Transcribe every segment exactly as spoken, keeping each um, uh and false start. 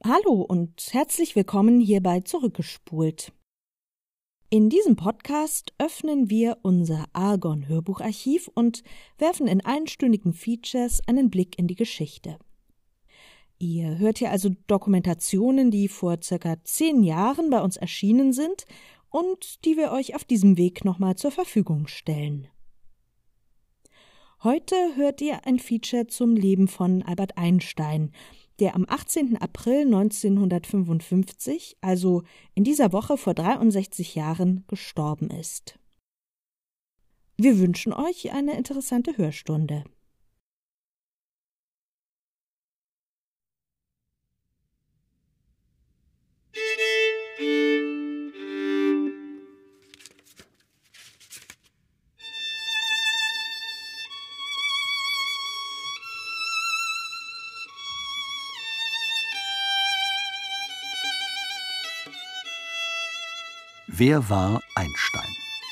Hallo und herzlich willkommen hier bei Zurückgespult. In diesem Podcast öffnen wir unser Argon-Hörbucharchiv und werfen in einstündigen Features einen Blick in die Geschichte. Ihr hört hier also Dokumentationen, die vor circa zehn Jahren bei uns erschienen sind und die wir euch auf diesem Weg nochmal zur Verfügung stellen. Heute hört ihr ein Feature zum Leben von Albert Einstein, der am achtzehnten April neunzehnhundertfünfundfünfzig, also in dieser Woche vor dreiundsechzig Jahren, gestorben ist. Wir wünschen euch eine interessante Hörstunde. Wer war Einstein?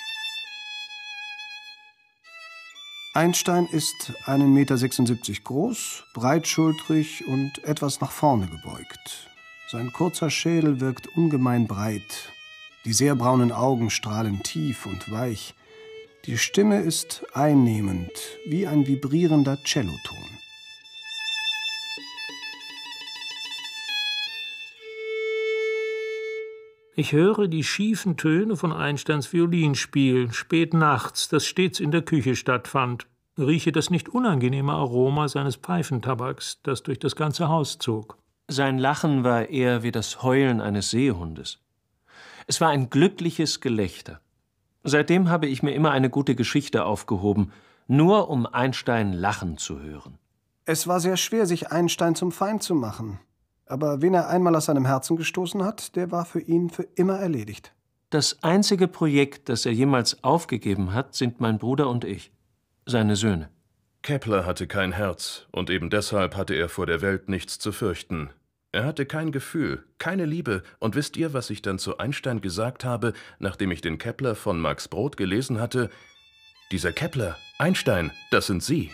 Einstein ist einen Meter sechsundsiebzig groß, breitschultrig und etwas nach vorne gebeugt. Sein kurzer Schädel wirkt ungemein breit. Die sehr braunen Augen strahlen tief und weich. Die Stimme ist einnehmend, wie ein vibrierender Celloton. Ich höre die schiefen Töne von Einsteins Violinspiel, spät nachts, das stets in der Küche stattfand, rieche das nicht unangenehme Aroma seines Pfeifentabaks, das durch das ganze Haus zog. Sein Lachen war eher wie das Heulen eines Seehundes. Es war ein glückliches Gelächter. Seitdem habe ich mir immer eine gute Geschichte aufgehoben, nur um Einstein lachen zu hören. Es war sehr schwer, sich Einstein zum Feind zu machen. Aber wen er einmal aus seinem Herzen gestoßen hat, der war für ihn für immer erledigt. Das einzige Projekt, das er jemals aufgegeben hat, sind mein Bruder und ich, seine Söhne. Kepler hatte kein Herz, und eben deshalb hatte er vor der Welt nichts zu fürchten. Er hatte kein Gefühl, keine Liebe, und wisst ihr, was ich dann zu Einstein gesagt habe, nachdem ich den Kepler von Max Brod gelesen hatte? Dieser Kepler, Einstein, das sind Sie.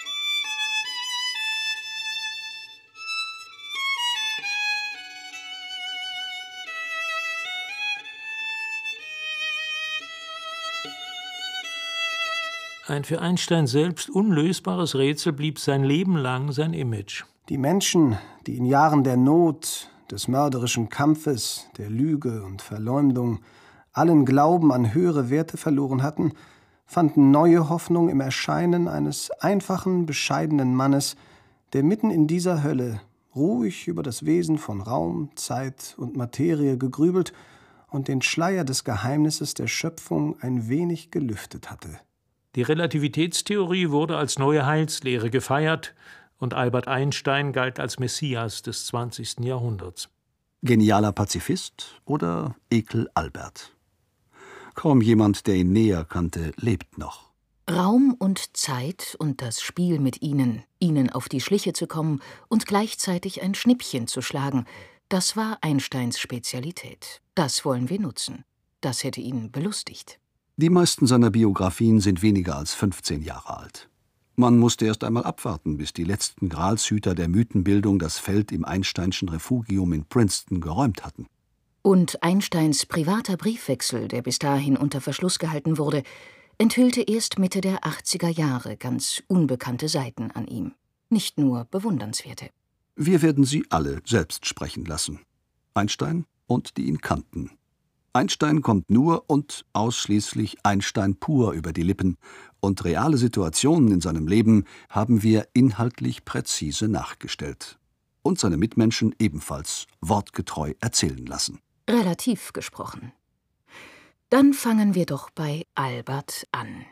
Ein für Einstein selbst unlösbares Rätsel blieb sein Leben lang sein Image. Die Menschen, die in Jahren der Not, des mörderischen Kampfes, der Lüge und Verleumdung allen Glauben an höhere Werte verloren hatten, fanden neue Hoffnung im Erscheinen eines einfachen, bescheidenen Mannes, der mitten in dieser Hölle ruhig über das Wesen von Raum, Zeit und Materie gegrübelt und den Schleier des Geheimnisses der Schöpfung ein wenig gelüftet hatte. Die Relativitätstheorie wurde als neue Heilslehre gefeiert und Albert Einstein galt als Messias des zwanzigsten Jahrhunderts. Genialer Pazifist oder Ekel Albert? Kaum jemand, der ihn näher kannte, lebt noch. Raum und Zeit und das Spiel mit ihnen, ihnen auf die Schliche zu kommen und gleichzeitig ein Schnippchen zu schlagen, das war Einsteins Spezialität. Das wollen wir nutzen. Das hätte ihn belustigt. Die meisten seiner Biografien sind weniger als fünfzehn Jahre alt. Man musste erst einmal abwarten, bis die letzten Gralshüter der Mythenbildung das Feld im Einsteinschen Refugium in Princeton geräumt hatten. Und Einsteins privater Briefwechsel, der bis dahin unter Verschluss gehalten wurde, enthüllte erst Mitte der achtziger Jahre ganz unbekannte Seiten an ihm. Nicht nur bewundernswerte. Wir werden sie alle selbst sprechen lassen. Einstein und die ihn kannten. Einstein kommt nur und ausschließlich Einstein pur über die Lippen, und reale Situationen in seinem Leben haben wir inhaltlich präzise nachgestellt. Und seine Mitmenschen ebenfalls wortgetreu erzählen lassen. Relativ gesprochen. Dann fangen wir doch bei Albert an.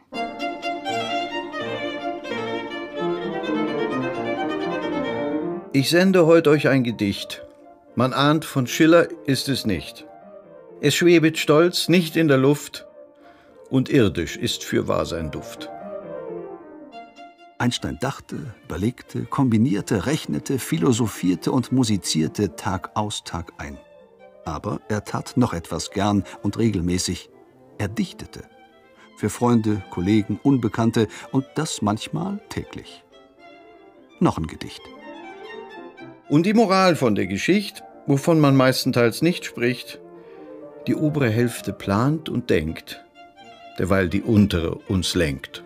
Ich sende heute euch ein Gedicht. Man ahnt, von Schiller ist es nicht. Es schwebet stolz nicht in der Luft, und irdisch ist fürwahr sein Duft. Einstein dachte, überlegte, kombinierte, rechnete, philosophierte und musizierte Tag aus, Tag ein. Aber er tat noch etwas gern und regelmäßig. Er dichtete. Für Freunde, Kollegen, Unbekannte und das manchmal täglich. Noch ein Gedicht. Und die Moral von der Geschichte: wovon man meistenteils nicht spricht. Die obere Hälfte plant und denkt, derweil die untere uns lenkt.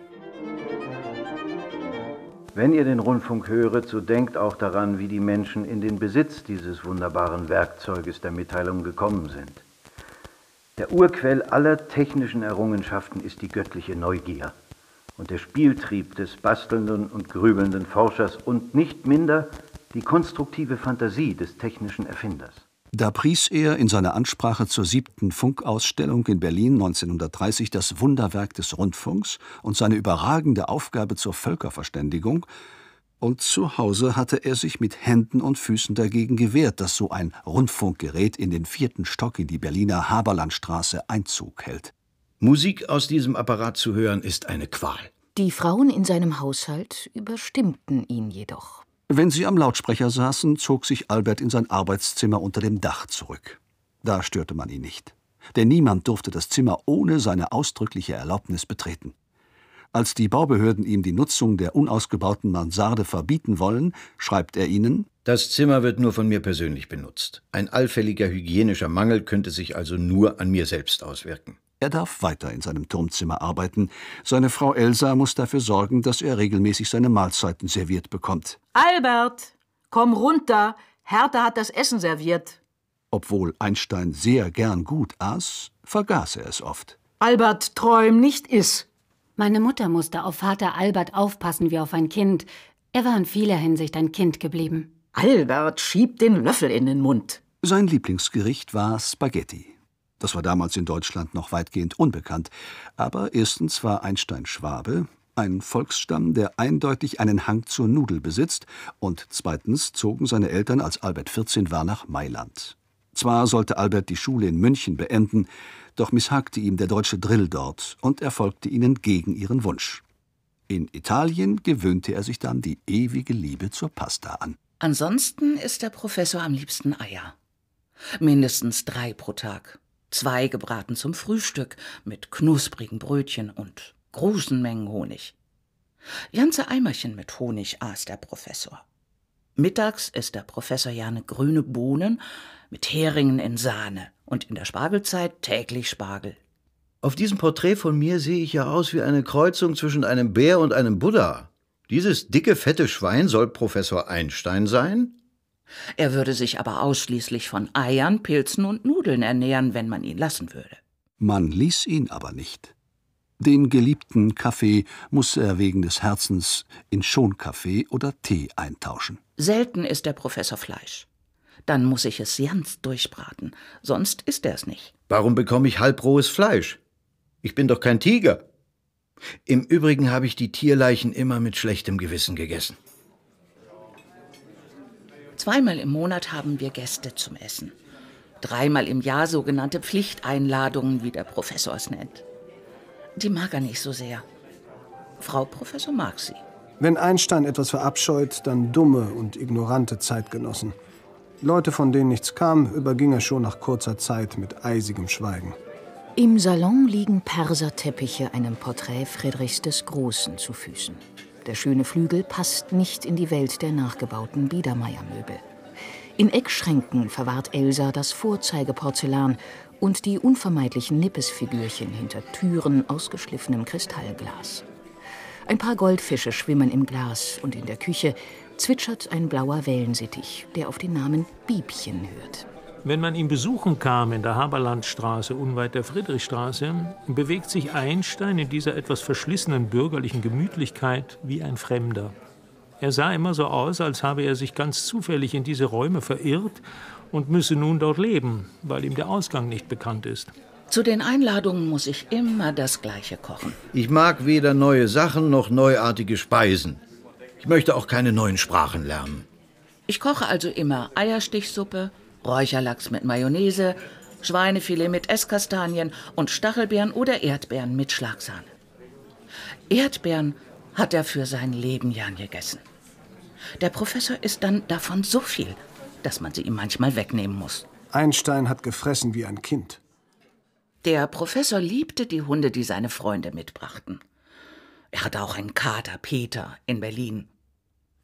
Wenn ihr den Rundfunk höret, so denkt auch daran, wie die Menschen in den Besitz dieses wunderbaren Werkzeuges der Mitteilung gekommen sind. Der Urquell aller technischen Errungenschaften ist die göttliche Neugier und der Spieltrieb des bastelnden und grübelnden Forschers und nicht minder die konstruktive Fantasie des technischen Erfinders. Da pries er in seiner Ansprache zur siebten Funkausstellung in Berlin neunzehnhundertdreißig das Wunderwerk des Rundfunks und seine überragende Aufgabe zur Völkerverständigung, und zu Hause hatte er sich mit Händen und Füßen dagegen gewehrt, dass so ein Rundfunkgerät in den vierten Stock in die Berliner Haberlandstraße Einzug hält. Musik aus diesem Apparat zu hören, ist eine Qual. Die Frauen in seinem Haushalt überstimmten ihn jedoch. Wenn sie am Lautsprecher saßen, zog sich Albert in sein Arbeitszimmer unter dem Dach zurück. Da störte man ihn nicht, denn niemand durfte das Zimmer ohne seine ausdrückliche Erlaubnis betreten. Als die Baubehörden ihm die Nutzung der unausgebauten Mansarde verbieten wollen, schreibt er ihnen: Das Zimmer wird nur von mir persönlich benutzt. Ein allfälliger hygienischer Mangel könnte sich also nur an mir selbst auswirken. Er darf weiter in seinem Turmzimmer arbeiten. Seine Frau Elsa muss dafür sorgen, dass er regelmäßig seine Mahlzeiten serviert bekommt. Albert, komm runter. Hertha hat das Essen serviert. Obwohl Einstein sehr gern gut aß, vergaß er es oft. Albert, träum, nicht iss. Meine Mutter musste auf Vater Albert aufpassen wie auf ein Kind. Er war in vieler Hinsicht ein Kind geblieben. Albert, schieb den Löffel in den Mund. Sein Lieblingsgericht war Spaghetti. Das war damals in Deutschland noch weitgehend unbekannt. Aber erstens war Einstein Schwabe, ein Volksstamm, der eindeutig einen Hang zur Nudel besitzt, und zweitens zogen seine Eltern, als Albert vierzehn war, nach Mailand. Zwar sollte Albert die Schule in München beenden, doch misshagte ihm der deutsche Drill dort und er folgte ihnen gegen ihren Wunsch. In Italien gewöhnte er sich dann die ewige Liebe zur Pasta an. Ansonsten isst der Professor am liebsten Eier. Mindestens drei pro Tag. Zwei gebraten zum Frühstück mit knusprigen Brötchen und großen Mengen Honig. Ganze Eimerchen mit Honig aß der Professor. Mittags isst der Professor gerne grüne Bohnen mit Heringen in Sahne und in der Spargelzeit täglich Spargel. Auf diesem Porträt von mir sehe ich ja aus wie eine Kreuzung zwischen einem Bär und einem Buddha. Dieses dicke, fette Schwein soll Professor Einstein sein? Er würde sich aber ausschließlich von Eiern, Pilzen und Nudeln ernähren, wenn man ihn lassen würde. Man ließ ihn aber nicht. Den geliebten Kaffee muss er wegen des Herzens in Schonkaffee oder Tee eintauschen. Selten isst der Professor Fleisch. Dann muss ich es ganz durchbraten, sonst isst er es nicht. Warum bekomme ich halbrohes Fleisch? Ich bin doch kein Tiger. Im Übrigen habe ich die Tierleichen immer mit schlechtem Gewissen gegessen. Zweimal im Monat haben wir Gäste zum Essen. Dreimal im Jahr sogenannte Pflichteinladungen, wie der Professor es nennt. Die mag er nicht so sehr. Frau Professor mag sie. Wenn Einstein etwas verabscheut, dann dumme und ignorante Zeitgenossen. Leute, von denen nichts kam, überging er schon nach kurzer Zeit mit eisigem Schweigen. Im Salon liegen Perserteppiche einem Porträt Friedrichs des Großen zu Füßen. Der schöne Flügel passt nicht in die Welt der nachgebauten Biedermeiermöbel. In Eckschränken verwahrt Elsa das Vorzeigeporzellan und die unvermeidlichen Nippesfigürchen hinter Türen aus geschliffenem Kristallglas. Ein paar Goldfische schwimmen im Glas und in der Küche zwitschert ein blauer Wellensittich, der auf den Namen Biebchen hört. Wenn man ihn besuchen kam in der Haberlandstraße unweit der Friedrichstraße, bewegt sich Einstein in dieser etwas verschlissenen bürgerlichen Gemütlichkeit wie ein Fremder. Er sah immer so aus, als habe er sich ganz zufällig in diese Räume verirrt und müsse nun dort leben, weil ihm der Ausgang nicht bekannt ist. Zu den Einladungen muss ich immer das Gleiche kochen. Ich mag weder neue Sachen noch neuartige Speisen. Ich möchte auch keine neuen Sprachen lernen. Ich koche also immer Eierstichsuppe, Räucherlachs mit Mayonnaise, Schweinefilet mit Esskastanien und Stachelbeeren oder Erdbeeren mit Schlagsahne. Erdbeeren hat er für sein Leben gern gegessen. Der Professor isst dann davon so viel, dass man sie ihm manchmal wegnehmen muss. Einstein hat gefressen wie ein Kind. Der Professor liebte die Hunde, die seine Freunde mitbrachten. Er hatte auch einen Kater, Peter, in Berlin.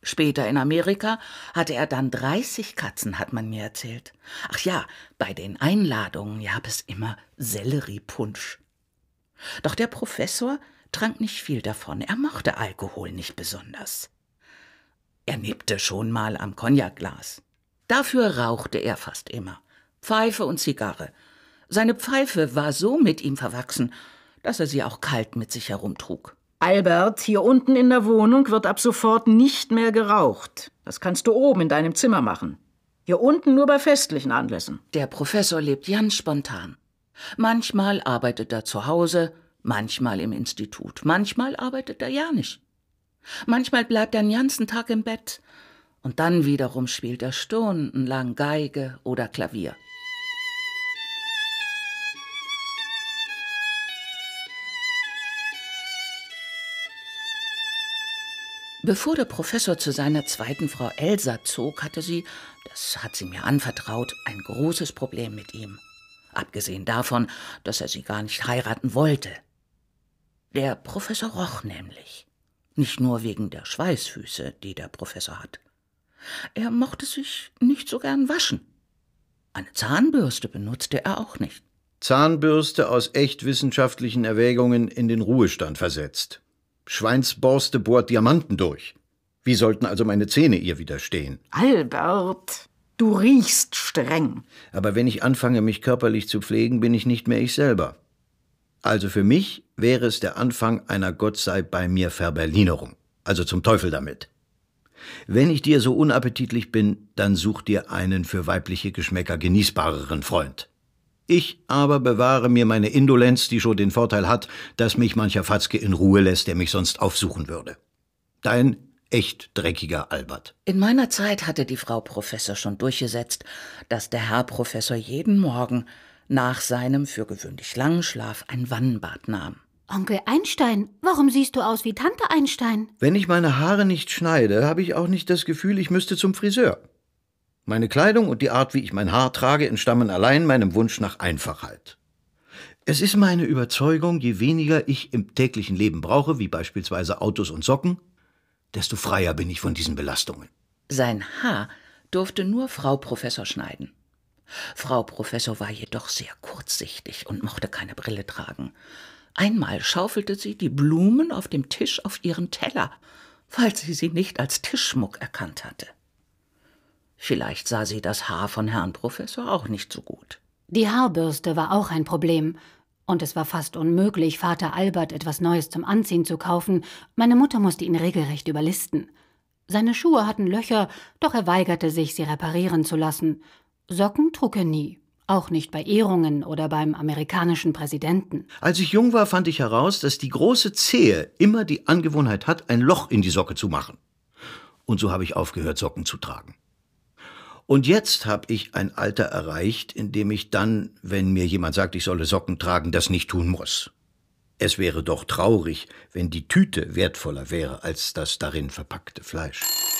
Später in Amerika hatte er dann dreißig Katzen, hat man mir erzählt. Ach ja, bei den Einladungen gab es immer Selleriepunsch. Doch der Professor trank nicht viel davon. Er mochte Alkohol nicht besonders. Er nippte schon mal am Cognacglas. Dafür rauchte er fast immer. Pfeife und Zigarre. Seine Pfeife war so mit ihm verwachsen, dass er sie auch kalt mit sich herumtrug. Albert, hier unten in der Wohnung wird ab sofort nicht mehr geraucht. Das kannst du oben in deinem Zimmer machen. Hier unten nur bei festlichen Anlässen. Der Professor lebt ganz spontan. Manchmal arbeitet er zu Hause, manchmal im Institut. Manchmal arbeitet er ja nicht. Manchmal bleibt er den ganzen Tag im Bett. Und dann wiederum spielt er stundenlang Geige oder Klavier. Bevor der Professor zu seiner zweiten Frau Elsa zog, hatte sie, das hat sie mir anvertraut, ein großes Problem mit ihm. Abgesehen davon, dass er sie gar nicht heiraten wollte. Der Professor roch nämlich. Nicht nur wegen der Schweißfüße, die der Professor hat. Er mochte sich nicht so gern waschen. Eine Zahnbürste benutzte er auch nicht. Zahnbürste aus echt wissenschaftlichen Erwägungen in den Ruhestand versetzt. Schweinsborste bohrt Diamanten durch. Wie sollten also meine Zähne ihr widerstehen? Albert, du riechst streng. Aber wenn ich anfange, mich körperlich zu pflegen, bin ich nicht mehr ich selber. Also für mich wäre es der Anfang einer Gott sei bei mir Verberlinerung. Also zum Teufel damit. Wenn ich dir so unappetitlich bin, dann such dir einen für weibliche Geschmäcker genießbareren Freund. Ich aber bewahre mir meine Indolenz, die schon den Vorteil hat, dass mich mancher Fatzke in Ruhe lässt, der mich sonst aufsuchen würde. Dein echt dreckiger Albert. In meiner Zeit hatte die Frau Professor schon durchgesetzt, dass der Herr Professor jeden Morgen nach seinem für gewöhnlich langen Schlaf ein Wannenbad nahm. Onkel Einstein, warum siehst du aus wie Tante Einstein? Wenn ich meine Haare nicht schneide, habe ich auch nicht das Gefühl, ich müsste zum Friseur. Meine Kleidung und die Art, wie ich mein Haar trage, entstammen allein meinem Wunsch nach Einfachheit. Es ist meine Überzeugung, je weniger ich im täglichen Leben brauche, wie beispielsweise Autos und Socken, desto freier bin ich von diesen Belastungen. Sein Haar durfte nur Frau Professor schneiden. Frau Professor war jedoch sehr kurzsichtig und mochte keine Brille tragen. Einmal schaufelte sie die Blumen auf dem Tisch auf ihren Teller, weil sie sie nicht als Tischschmuck erkannt hatte. Vielleicht sah sie das Haar von Herrn Professor auch nicht so gut. Die Haarbürste war auch ein Problem. Und es war fast unmöglich, Vater Albert etwas Neues zum Anziehen zu kaufen. Meine Mutter musste ihn regelrecht überlisten. Seine Schuhe hatten Löcher, doch er weigerte sich, sie reparieren zu lassen. Socken trug er nie, auch nicht bei Ehrungen oder beim amerikanischen Präsidenten. Als ich jung war, fand ich heraus, dass die große Zehe immer die Angewohnheit hat, ein Loch in die Socke zu machen. Und so habe ich aufgehört, Socken zu tragen. Und jetzt habe ich ein Alter erreicht, in dem ich dann, wenn mir jemand sagt, ich solle Socken tragen, das nicht tun muss. Es wäre doch traurig, wenn die Tüte wertvoller wäre als das darin verpackte Fleisch.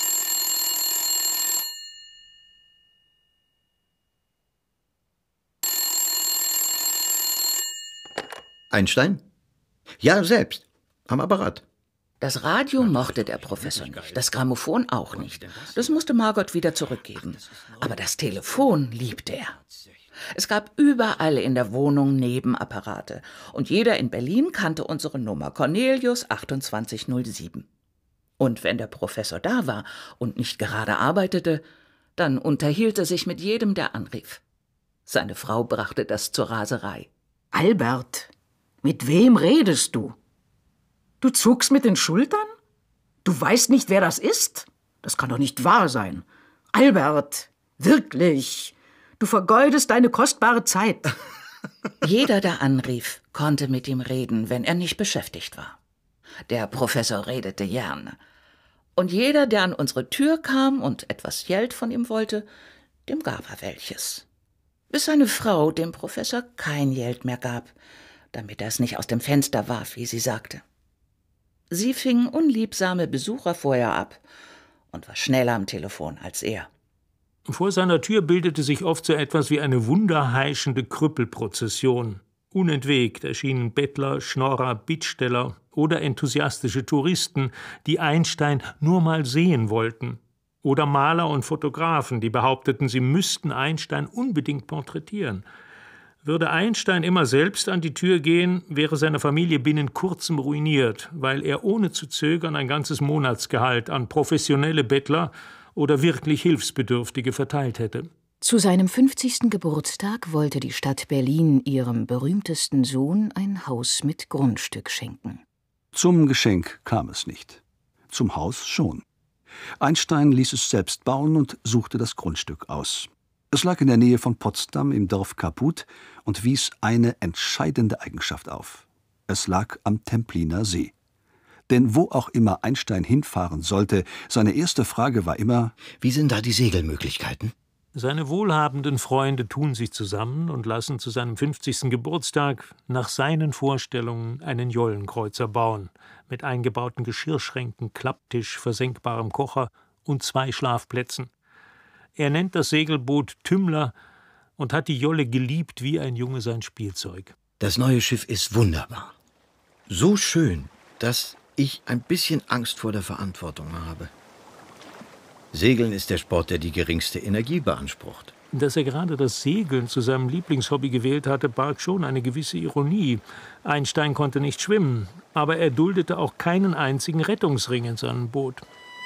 Einstein? Ja, selbst. Am Apparat. Das Radio mochte der Professor nicht, das Grammophon auch nicht. Das musste Margot wieder zurückgeben. Aber das Telefon liebte er. Es gab überall in der Wohnung Nebenapparate. Und jeder in Berlin kannte unsere Nummer, Cornelius achtundzwanzig null sieben. Und wenn der Professor da war und nicht gerade arbeitete, dann unterhielt er sich mit jedem, der anrief. Seine Frau brachte das zur Raserei. Albert, mit wem redest du? Du zuckst mit den Schultern? Du weißt nicht, wer das ist? Das kann doch nicht wahr sein. Albert, wirklich, du vergeudest deine kostbare Zeit. Jeder, der anrief, konnte mit ihm reden, wenn er nicht beschäftigt war. Der Professor redete gerne. Und jeder, der an unsere Tür kam und etwas Geld von ihm wollte, dem gab er welches. Bis seine Frau dem Professor kein Geld mehr gab, damit er es nicht aus dem Fenster warf, wie sie sagte. Sie fing unliebsame Besucher vorher ab und war schneller am Telefon als er. Vor seiner Tür bildete sich oft so etwas wie eine wunderheischende Krüppelprozession. Unentwegt erschienen Bettler, Schnorrer, Bittsteller oder enthusiastische Touristen, die Einstein nur mal sehen wollten. Oder Maler und Fotografen, die behaupteten, sie müssten Einstein unbedingt porträtieren. Würde Einstein immer selbst an die Tür gehen, wäre seine Familie binnen kurzem ruiniert, weil er ohne zu zögern ein ganzes Monatsgehalt an professionelle Bettler oder wirklich Hilfsbedürftige verteilt hätte. Zu seinem fünfzigsten Geburtstag wollte die Stadt Berlin ihrem berühmtesten Sohn ein Haus mit Grundstück schenken. Zum Geschenk kam es nicht. Zum Haus schon. Einstein ließ es selbst bauen und suchte das Grundstück aus. Es lag in der Nähe von Potsdam im Dorf Kaput und wies eine entscheidende Eigenschaft auf. Es lag am Templiner See. Denn wo auch immer Einstein hinfahren sollte, seine erste Frage war immer: Wie sind da die Segelmöglichkeiten? Seine wohlhabenden Freunde tun sich zusammen und lassen zu seinem fünfzigsten Geburtstag nach seinen Vorstellungen einen Jollenkreuzer bauen, mit eingebauten Geschirrschränken, Klapptisch, versenkbarem Kocher und zwei Schlafplätzen. Er nennt das Segelboot Tümmler und hat die Jolle geliebt wie ein Junge sein Spielzeug. Das neue Schiff ist wunderbar. So schön, dass ich ein bisschen Angst vor der Verantwortung habe. Segeln ist der Sport, der die geringste Energie beansprucht. Dass er gerade das Segeln zu seinem Lieblingshobby gewählt hatte, barg schon eine gewisse Ironie. Einstein konnte nicht schwimmen, aber er duldete auch keinen einzigen Rettungsring in seinem Boot.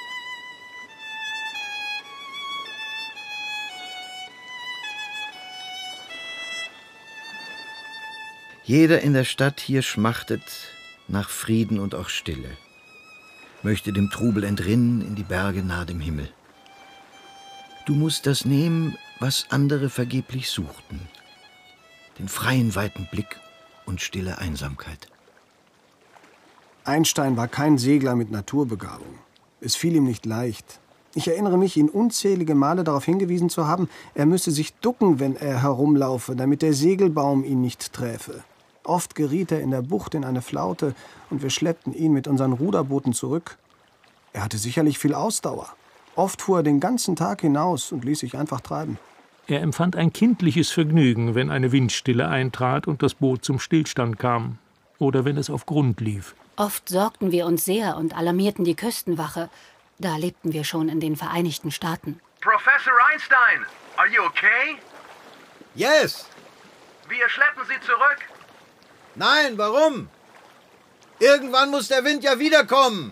Jeder in der Stadt hier schmachtet nach Frieden und auch Stille, möchte dem Trubel entrinnen in die Berge nahe dem Himmel. Du musst das nehmen, was andere vergeblich suchten: den freien, weiten Blick und stille Einsamkeit. Einstein war kein Segler mit Naturbegabung. Es fiel ihm nicht leicht. Ich erinnere mich, ihn unzählige Male darauf hingewiesen zu haben, er müsse sich ducken, wenn er herumlaufe, damit der Segelbaum ihn nicht träfe. Oft geriet er in der Bucht in eine Flaute und wir schleppten ihn mit unseren Ruderbooten zurück. Er hatte sicherlich viel Ausdauer. Oft fuhr er den ganzen Tag hinaus und ließ sich einfach treiben. Er empfand ein kindliches Vergnügen, wenn eine Windstille eintrat und das Boot zum Stillstand kam. Oder wenn es auf Grund lief. Oft sorgten wir uns sehr und alarmierten die Küstenwache. Da lebten wir schon in den Vereinigten Staaten. Professor Einstein, are you okay? Yes! Wir schleppen Sie zurück. Nein, warum? Irgendwann muss der Wind ja wiederkommen.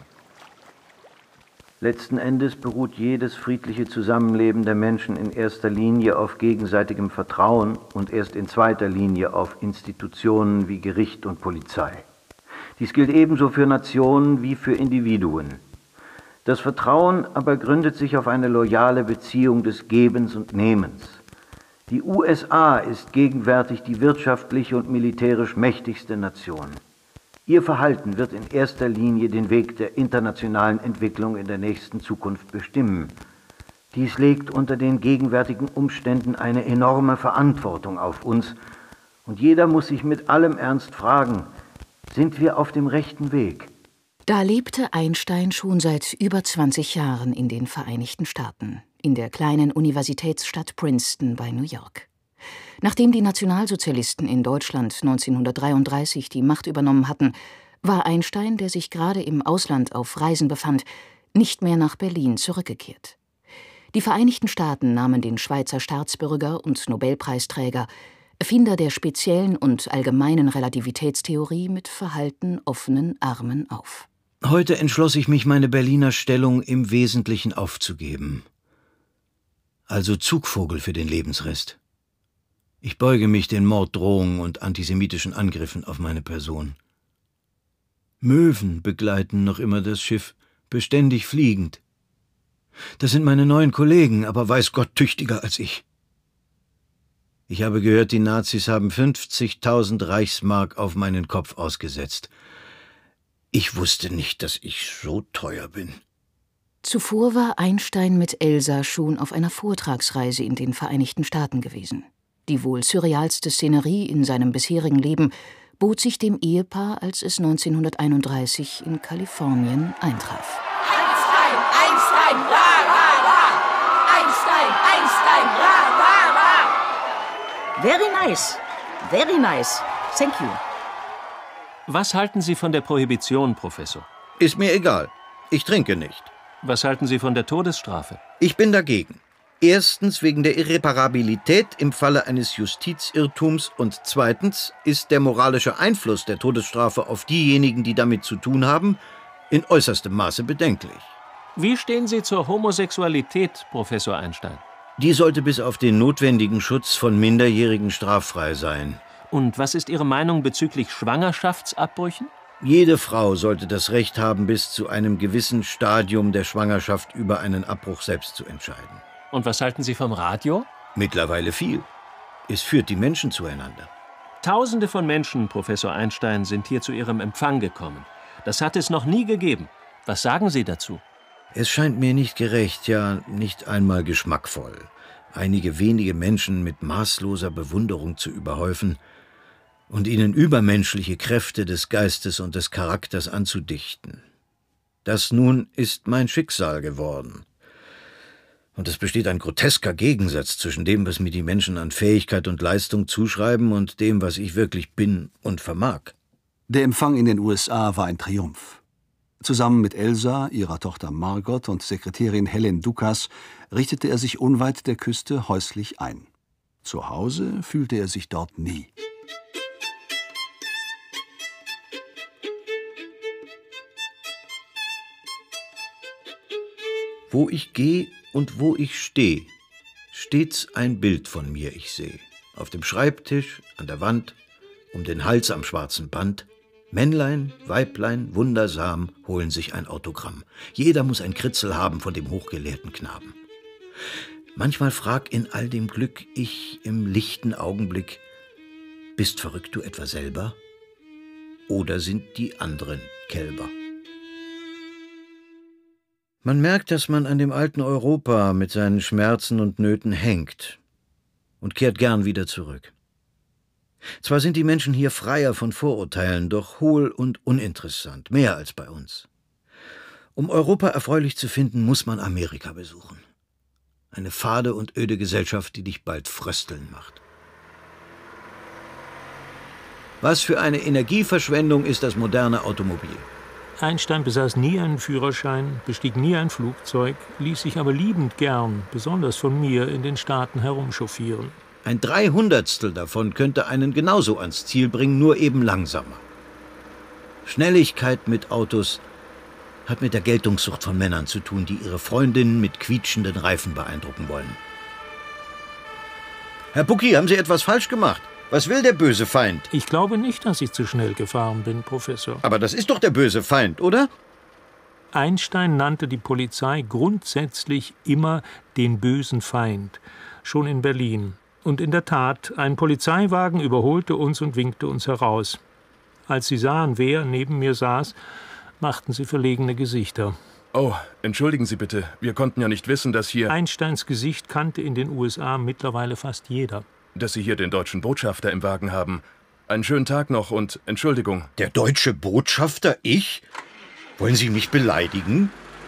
Letzten Endes beruht jedes friedliche Zusammenleben der Menschen in erster Linie auf gegenseitigem Vertrauen und erst in zweiter Linie auf Institutionen wie Gericht und Polizei. Dies gilt ebenso für Nationen wie für Individuen. Das Vertrauen aber gründet sich auf eine loyale Beziehung des Gebens und Nehmens. Die U S A ist gegenwärtig die wirtschaftlich und militärisch mächtigste Nation. Ihr Verhalten wird in erster Linie den Weg der internationalen Entwicklung in der nächsten Zukunft bestimmen. Dies legt unter den gegenwärtigen Umständen eine enorme Verantwortung auf uns, und jeder muss sich mit allem Ernst fragen: Sind wir auf dem rechten Weg? Da lebte Einstein schon seit über zwanzig Jahren in den Vereinigten Staaten, in der kleinen Universitätsstadt Princeton bei New York. Nachdem die Nationalsozialisten in Deutschland neunzehnhundertdreiunddreißig die Macht übernommen hatten, war Einstein, der sich gerade im Ausland auf Reisen befand, nicht mehr nach Berlin zurückgekehrt. Die Vereinigten Staaten nahmen den Schweizer Staatsbürger und Nobelpreisträger, Erfinder der speziellen und allgemeinen Relativitätstheorie, mit verhalten offenen Armen auf. Heute entschloss ich mich, meine Berliner Stellung im Wesentlichen aufzugeben. Also Zugvogel für den Lebensrest. Ich beuge mich den Morddrohungen und antisemitischen Angriffen auf meine Person. Möwen begleiten noch immer das Schiff, beständig fliegend. Das sind meine neuen Kollegen, aber weiß Gott tüchtiger als ich. Ich habe gehört, die Nazis haben fünfzigtausend Reichsmark auf meinen Kopf ausgesetzt. Ich wusste nicht, dass ich so teuer bin. Zuvor war Einstein mit Elsa schon auf einer Vortragsreise in den Vereinigten Staaten gewesen. Die wohl surrealste Szenerie in seinem bisherigen Leben bot sich dem Ehepaar, als es neunzehnhunderteinunddreißig in Kalifornien eintraf. Einstein, Einstein, ra, ra, ra! Einstein, Einstein, ra, ra, ra! Very nice, very nice. Thank you. Was halten Sie von der Prohibition, Professor? Ist mir egal. Ich trinke nicht. Was halten Sie von der Todesstrafe? Ich bin dagegen. Erstens wegen der Irreparabilität im Falle eines Justizirrtums und zweitens ist der moralische Einfluss der Todesstrafe auf diejenigen, die damit zu tun haben, in äußerstem Maße bedenklich. Wie stehen Sie zur Homosexualität, Professor Einstein? Die sollte bis auf den notwendigen Schutz von Minderjährigen straffrei sein. Und was ist Ihre Meinung bezüglich Schwangerschaftsabbrüchen? Jede Frau sollte das Recht haben, bis zu einem gewissen Stadium der Schwangerschaft über einen Abbruch selbst zu entscheiden. Und was halten Sie vom Radio? Mittlerweile viel. Es führt die Menschen zueinander. Tausende von Menschen, Professor Einstein, sind hier zu Ihrem Empfang gekommen. Das hat es noch nie gegeben. Was sagen Sie dazu? Es scheint mir nicht gerecht, ja nicht einmal geschmackvoll, einige wenige Menschen mit maßloser Bewunderung zu überhäufen und ihnen übermenschliche Kräfte des Geistes und des Charakters anzudichten. Das nun ist mein Schicksal geworden. Und es besteht ein grotesker Gegensatz zwischen dem, was mir die Menschen an Fähigkeit und Leistung zuschreiben, und dem, was ich wirklich bin und vermag. Der Empfang in den U S A war ein Triumph. Zusammen mit Elsa, ihrer Tochter Margot und Sekretärin Helen Dukas richtete er sich unweit der Küste häuslich ein. Zu Hause fühlte er sich dort nie. Wo ich gehe und wo ich stehe, stets ein Bild von mir ich sehe. Auf dem Schreibtisch, an der Wand, um den Hals am schwarzen Band. Männlein, Weiblein, wundersam, holen sich ein Autogramm. Jeder muss ein Kritzel haben von dem hochgelehrten Knaben. Manchmal frag in all dem Glück ich im lichten Augenblick, bist verrückt du etwa selber? Oder sind die anderen Kälber? Man merkt, dass man an dem alten Europa mit seinen Schmerzen und Nöten hängt und kehrt gern wieder zurück. Zwar sind die Menschen hier freier von Vorurteilen, doch hohl und uninteressant, mehr als bei uns. Um Europa erfreulich zu finden, muss man Amerika besuchen. Eine fade und öde Gesellschaft, die dich bald frösteln macht. Was für eine Energieverschwendung ist das moderne Automobil? Einstein besaß nie einen Führerschein, bestieg nie ein Flugzeug, ließ sich aber liebend gern, besonders von mir, in den Staaten herumchauffieren. Ein Dreihundertstel davon könnte einen genauso ans Ziel bringen, nur eben langsamer. Schnelligkeit mit Autos hat mit der Geltungssucht von Männern zu tun, die ihre Freundinnen mit quietschenden Reifen beeindrucken wollen. Herr Pucki, haben Sie etwas falsch gemacht? Was will der böse Feind? Ich glaube nicht, dass ich zu schnell gefahren bin, Professor. Aber das ist doch der böse Feind, oder? Einstein nannte die Polizei grundsätzlich immer den bösen Feind, schon in Berlin. Und in der Tat, ein Polizeiwagen überholte uns und winkte uns heraus. Als sie sahen, wer neben mir saß, machten sie verlegene Gesichter. Oh, entschuldigen Sie bitte, wir konnten ja nicht wissen, dass hier... Einsteins Gesicht kannte in den U S A mittlerweile fast jeder. Dass Sie hier den deutschen Botschafter im Wagen haben. Einen schönen Tag noch und Entschuldigung. Der deutsche Botschafter? Ich? Wollen Sie mich beleidigen?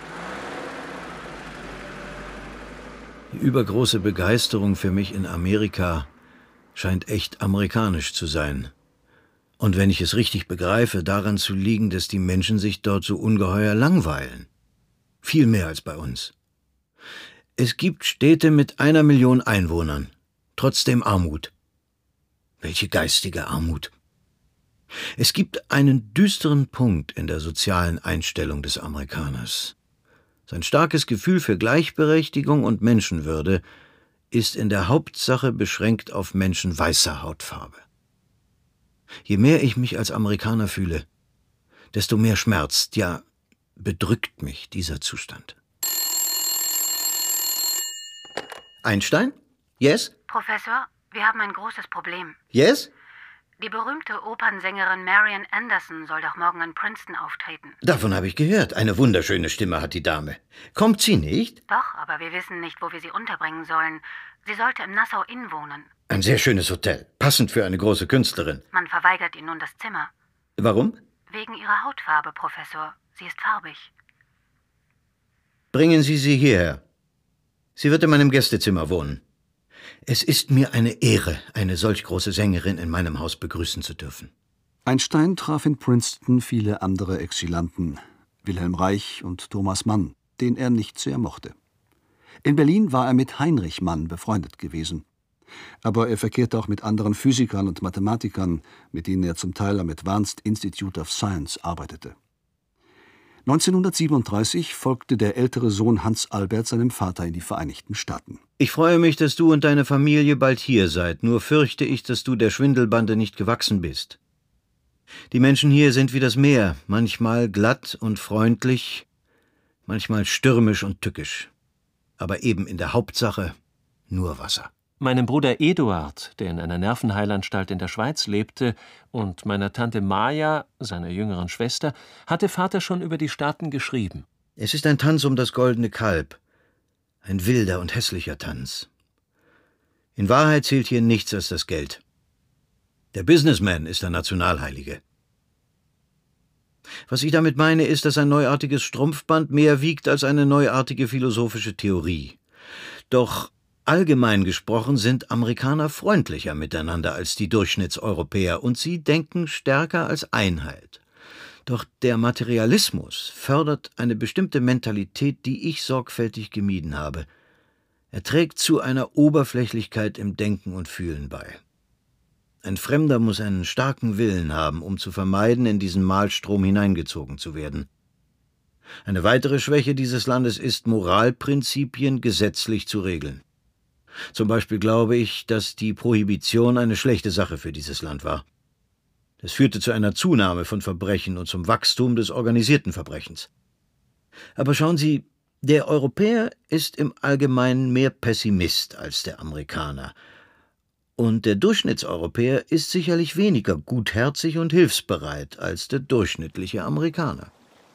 Die übergroße Begeisterung für mich in Amerika scheint echt amerikanisch zu sein. Und wenn ich es richtig begreife, daran zu liegen, dass die Menschen sich dort so ungeheuer langweilen. Viel mehr als bei uns. Es gibt Städte mit einer Million Einwohnern. Trotzdem Armut. Welche geistige Armut. Es gibt einen düsteren Punkt in der sozialen Einstellung des Amerikaners. Sein starkes Gefühl für Gleichberechtigung und Menschenwürde ist in der Hauptsache beschränkt auf Menschen weißer Hautfarbe. Je mehr ich mich als Amerikaner fühle, desto mehr schmerzt, ja, bedrückt mich dieser Zustand. Einstein? Yes? Professor, wir haben ein großes Problem. Yes? Die berühmte Opernsängerin Marian Anderson soll doch morgen in Princeton auftreten. Davon habe ich gehört. Eine wunderschöne Stimme hat die Dame. Kommt sie nicht? Doch, aber wir wissen nicht, wo wir sie unterbringen sollen. Sie sollte im Nassau Inn wohnen. Ein sehr schönes Hotel. Passend für eine große Künstlerin. Man verweigert ihr nun das Zimmer. Warum? Wegen ihrer Hautfarbe, Professor. Sie ist farbig. Bringen Sie sie hierher. Sie wird in meinem Gästezimmer wohnen. Es ist mir eine Ehre, eine solch große Sängerin in meinem Haus begrüßen zu dürfen. Einstein traf in Princeton viele andere Exilanten, Wilhelm Reich und Thomas Mann, den er nicht sehr mochte. In Berlin war er mit Heinrich Mann befreundet gewesen. Aber er verkehrte auch mit anderen Physikern und Mathematikern, mit denen er zum Teil am Advanced Institute of Science arbeitete. neunzehnhundertsiebenunddreißig folgte der ältere Sohn Hans Albert seinem Vater in die Vereinigten Staaten. Ich freue mich, dass du und deine Familie bald hier seid, nur fürchte ich, dass du der Schwindelbande nicht gewachsen bist. Die Menschen hier sind wie das Meer, manchmal glatt und freundlich, manchmal stürmisch und tückisch. Aber eben in der Hauptsache nur Wasser. Meinem Bruder Eduard, der in einer Nervenheilanstalt in der Schweiz lebte, und meiner Tante Maja, seiner jüngeren Schwester, hatte Vater schon über die Staaten geschrieben. Es ist ein Tanz um das goldene Kalb. Ein wilder und hässlicher Tanz. In Wahrheit zählt hier nichts als das Geld. Der Businessman ist der Nationalheilige. Was ich damit meine, ist, dass ein neuartiges Strumpfband mehr wiegt als eine neuartige philosophische Theorie. Doch allgemein gesprochen sind Amerikaner freundlicher miteinander als die Durchschnittseuropäer und sie denken stärker als Einheit. Doch der Materialismus fördert eine bestimmte Mentalität, die ich sorgfältig gemieden habe. Er trägt zu einer Oberflächlichkeit im Denken und Fühlen bei. Ein Fremder muss einen starken Willen haben, um zu vermeiden, in diesen Mahlstrom hineingezogen zu werden. Eine weitere Schwäche dieses Landes ist, Moralprinzipien gesetzlich zu regeln. Zum Beispiel glaube ich, dass die Prohibition eine schlechte Sache für dieses Land war. Das führte zu einer Zunahme von Verbrechen und zum Wachstum des organisierten Verbrechens. Aber schauen Sie, der Europäer ist im Allgemeinen mehr Pessimist als der Amerikaner. Und der Durchschnittseuropäer ist sicherlich weniger gutherzig und hilfsbereit als der durchschnittliche Amerikaner.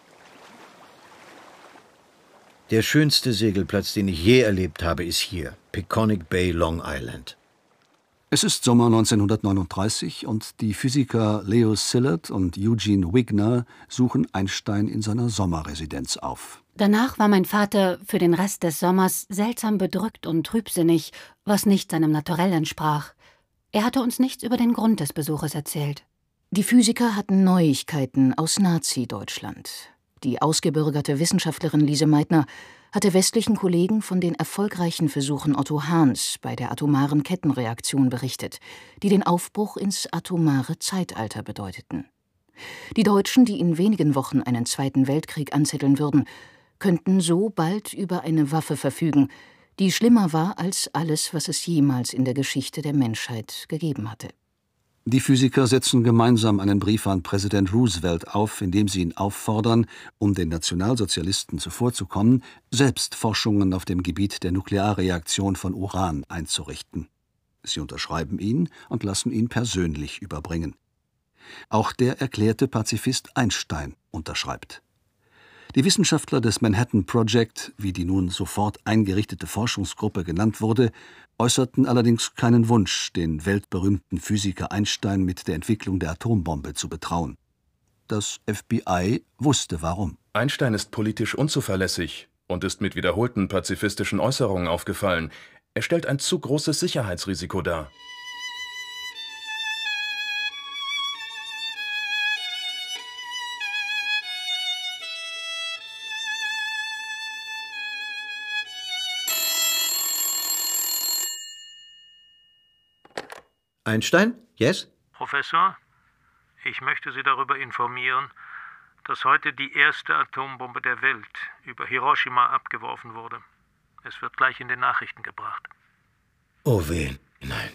Der schönste Segelplatz, den ich je erlebt habe, ist hier, Peconic Bay, Long Island. Es ist Sommer neunzehnhundertneununddreißig und die Physiker Leo Szilard und Eugene Wigner suchen Einstein in seiner Sommerresidenz auf. Danach war mein Vater für den Rest des Sommers seltsam bedrückt und trübsinnig, was nicht seinem Naturell entsprach. Er hatte uns nichts über den Grund des Besuches erzählt. Die Physiker hatten Neuigkeiten aus Nazi-Deutschland. Die ausgebürgerte Wissenschaftlerin Lise Meitner hatte westlichen Kollegen von den erfolgreichen Versuchen Otto Hahns bei der atomaren Kettenreaktion berichtet, die den Aufbruch ins atomare Zeitalter bedeuteten. Die Deutschen, die in wenigen Wochen einen Zweiten Weltkrieg anzetteln würden, könnten so bald über eine Waffe verfügen, die schlimmer war als alles, was es jemals in der Geschichte der Menschheit gegeben hatte. Die Physiker setzen gemeinsam einen Brief an Präsident Roosevelt auf, in dem sie ihn auffordern, um den Nationalsozialisten zuvorzukommen, selbst Forschungen auf dem Gebiet der Nuklearreaktion von Uran einzurichten. Sie unterschreiben ihn und lassen ihn persönlich überbringen. Auch der erklärte Pazifist Einstein unterschreibt. Die Wissenschaftler des Manhattan Project, wie die nun sofort eingerichtete Forschungsgruppe genannt wurde, äußerten allerdings keinen Wunsch, den weltberühmten Physiker Einstein mit der Entwicklung der Atombombe zu betrauen. Das F B I wusste warum. Einstein ist politisch unzuverlässig und ist mit wiederholten pazifistischen Äußerungen aufgefallen. Er stellt ein zu großes Sicherheitsrisiko dar. Einstein? Yes? Professor, ich möchte Sie darüber informieren, dass heute die erste Atombombe der Welt über Hiroshima abgeworfen wurde. Es wird gleich in den Nachrichten gebracht. Oh weh, nein.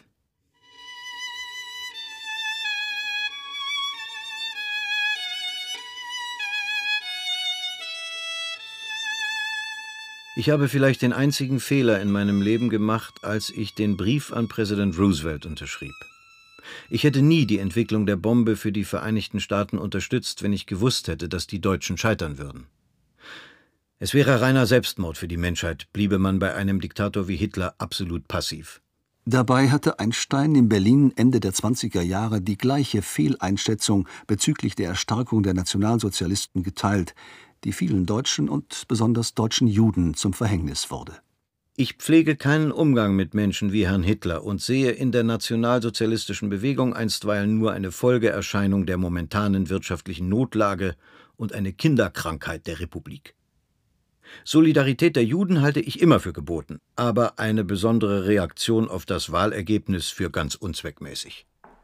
Ich habe vielleicht den einzigen Fehler in meinem Leben gemacht, als ich den Brief an Präsident Roosevelt unterschrieb. Ich hätte nie die Entwicklung der Bombe für die Vereinigten Staaten unterstützt, wenn ich gewusst hätte, dass die Deutschen scheitern würden. Es wäre reiner Selbstmord für die Menschheit, bliebe man bei einem Diktator wie Hitler absolut passiv. Dabei hatte Einstein in Berlin Ende der zwanziger Jahre die gleiche Fehleinschätzung bezüglich der Erstarkung der Nationalsozialisten geteilt, die vielen Deutschen und besonders deutschen Juden zum Verhängnis wurde. Ich pflege keinen Umgang mit Menschen wie Herrn Hitler und sehe in der nationalsozialistischen Bewegung einstweilen nur eine Folgeerscheinung der momentanen wirtschaftlichen Notlage und eine Kinderkrankheit der Republik. Solidarität der Juden halte ich immer für geboten, aber eine besondere Reaktion auf das Wahlergebnis für ganz unzweckmäßig.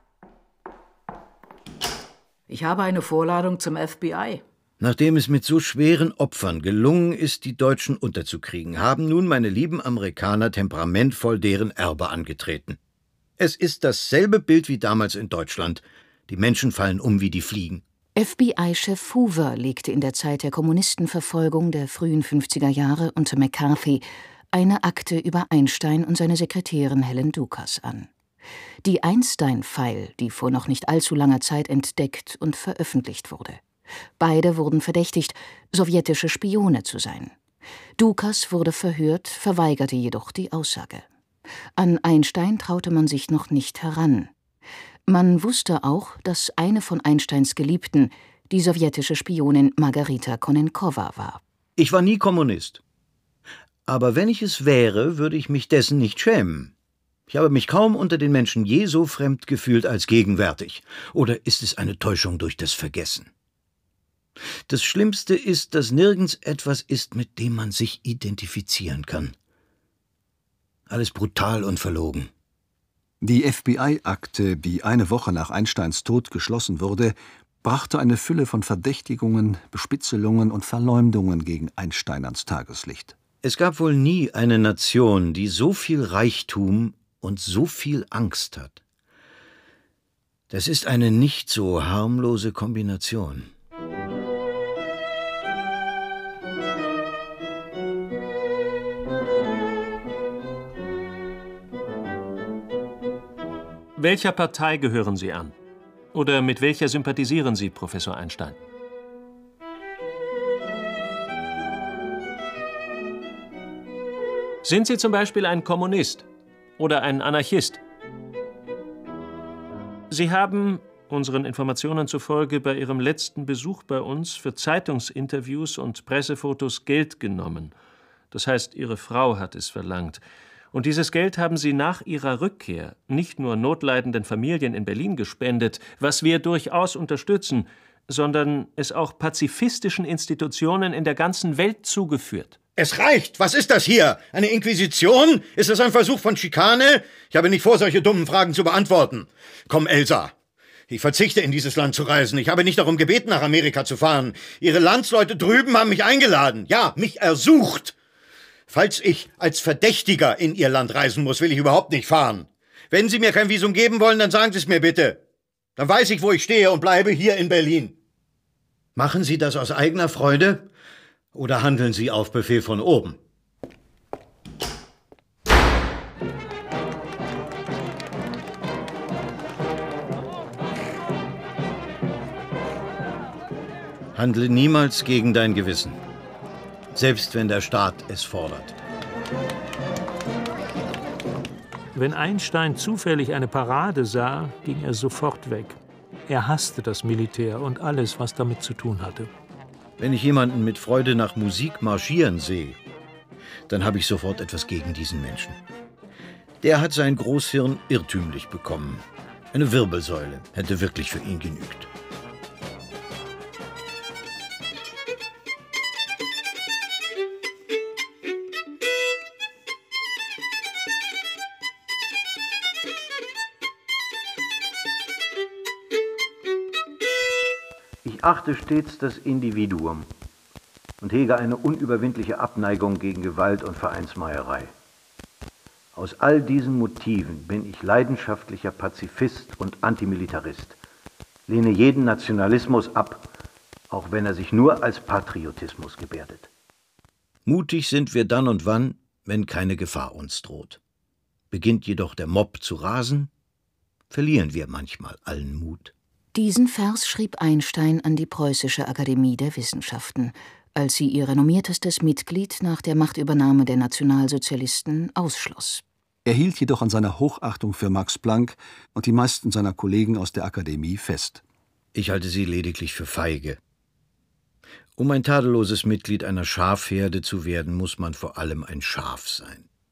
Ich habe eine Vorladung zum F B I. Nachdem es mit so schweren Opfern gelungen ist, die Deutschen unterzukriegen, haben nun meine lieben Amerikaner temperamentvoll deren Erbe angetreten. Es ist dasselbe Bild wie damals in Deutschland. Die Menschen fallen um wie die Fliegen. F B I-Chef Hoover legte in der Zeit der Kommunistenverfolgung der frühen fünfziger Jahre unter McCarthy eine Akte über Einstein und seine Sekretärin Helen Dukas an. Die Einstein-File, die vor noch nicht allzu langer Zeit entdeckt und veröffentlicht wurde. Beide wurden verdächtigt, sowjetische Spione zu sein. Dukas wurde verhört, verweigerte jedoch die Aussage. An Einstein traute man sich noch nicht heran. Man wusste auch, dass eine von Einsteins Geliebten die sowjetische Spionin Margarita Konenkowa war. Ich war nie Kommunist. Aber wenn ich es wäre, würde ich mich dessen nicht schämen. Ich habe mich kaum unter den Menschen je so fremd gefühlt als gegenwärtig. Oder ist es eine Täuschung durch das Vergessen? Das Schlimmste ist, dass nirgends etwas ist, mit dem man sich identifizieren kann. Alles brutal und verlogen. Die F B I-Akte, die eine Woche nach Einsteins Tod geschlossen wurde, brachte eine Fülle von Verdächtigungen, Bespitzelungen und Verleumdungen gegen Einstein ans Tageslicht. Es gab wohl nie eine Nation, die so viel Reichtum und so viel Angst hat. Das ist eine nicht so harmlose Kombination. Welcher Partei gehören Sie an? Oder mit welcher sympathisieren Sie, Professor Einstein? Sind Sie zum Beispiel ein Kommunist oder ein Anarchist? Sie haben, unseren Informationen zufolge, bei Ihrem letzten Besuch bei uns für Zeitungsinterviews und Pressefotos Geld genommen. Das heißt, Ihre Frau hat es verlangt. Und dieses Geld haben Sie nach Ihrer Rückkehr nicht nur notleidenden Familien in Berlin gespendet, was wir durchaus unterstützen, sondern es auch pazifistischen Institutionen in der ganzen Welt zugeführt. Es reicht! Was ist das hier? Eine Inquisition? Ist das ein Versuch von Schikane? Ich habe nicht vor, solche dummen Fragen zu beantworten. Komm, Elsa. Ich verzichte, in dieses Land zu reisen. Ich habe nicht darum gebeten, nach Amerika zu fahren. Ihre Landsleute drüben haben mich eingeladen. Ja, mich ersucht. Falls ich als Verdächtiger in Ihr Land reisen muss, will ich überhaupt nicht fahren. Wenn Sie mir kein Visum geben wollen, dann sagen Sie es mir bitte. Dann weiß ich, wo ich stehe und bleibe hier in Berlin. Machen Sie das aus eigener Freude oder handeln Sie auf Befehl von oben? Handle niemals gegen dein Gewissen. Selbst wenn der Staat es fordert. Wenn Einstein zufällig eine Parade sah, ging er sofort weg. Er hasste das Militär und alles, was damit zu tun hatte. Wenn ich jemanden mit Freude nach Musik marschieren sehe, dann habe ich sofort etwas gegen diesen Menschen. Der hat sein Großhirn irrtümlich bekommen. Eine Wirbelsäule hätte wirklich für ihn genügt. Ich achte stets das Individuum und hege eine unüberwindliche Abneigung gegen Gewalt und Vereinsmeierei. Aus all diesen Motiven bin ich leidenschaftlicher Pazifist und Antimilitarist, lehne jeden Nationalismus ab, auch wenn er sich nur als Patriotismus gebärdet. Mutig sind wir dann und wann, wenn keine Gefahr uns droht. Beginnt jedoch der Mob zu rasen, verlieren wir manchmal allen Mut. Diesen Vers schrieb Einstein an die Preußische Akademie der Wissenschaften, als sie ihr renommiertestes Mitglied nach der Machtübernahme der Nationalsozialisten ausschloss. Er hielt jedoch an seiner Hochachtung für Max Planck und die meisten seiner Kollegen aus der Akademie fest. Ich halte sie lediglich für feige. Um ein tadelloses Mitglied einer Schafherde zu werden, muss man vor allem ein Schaf sein.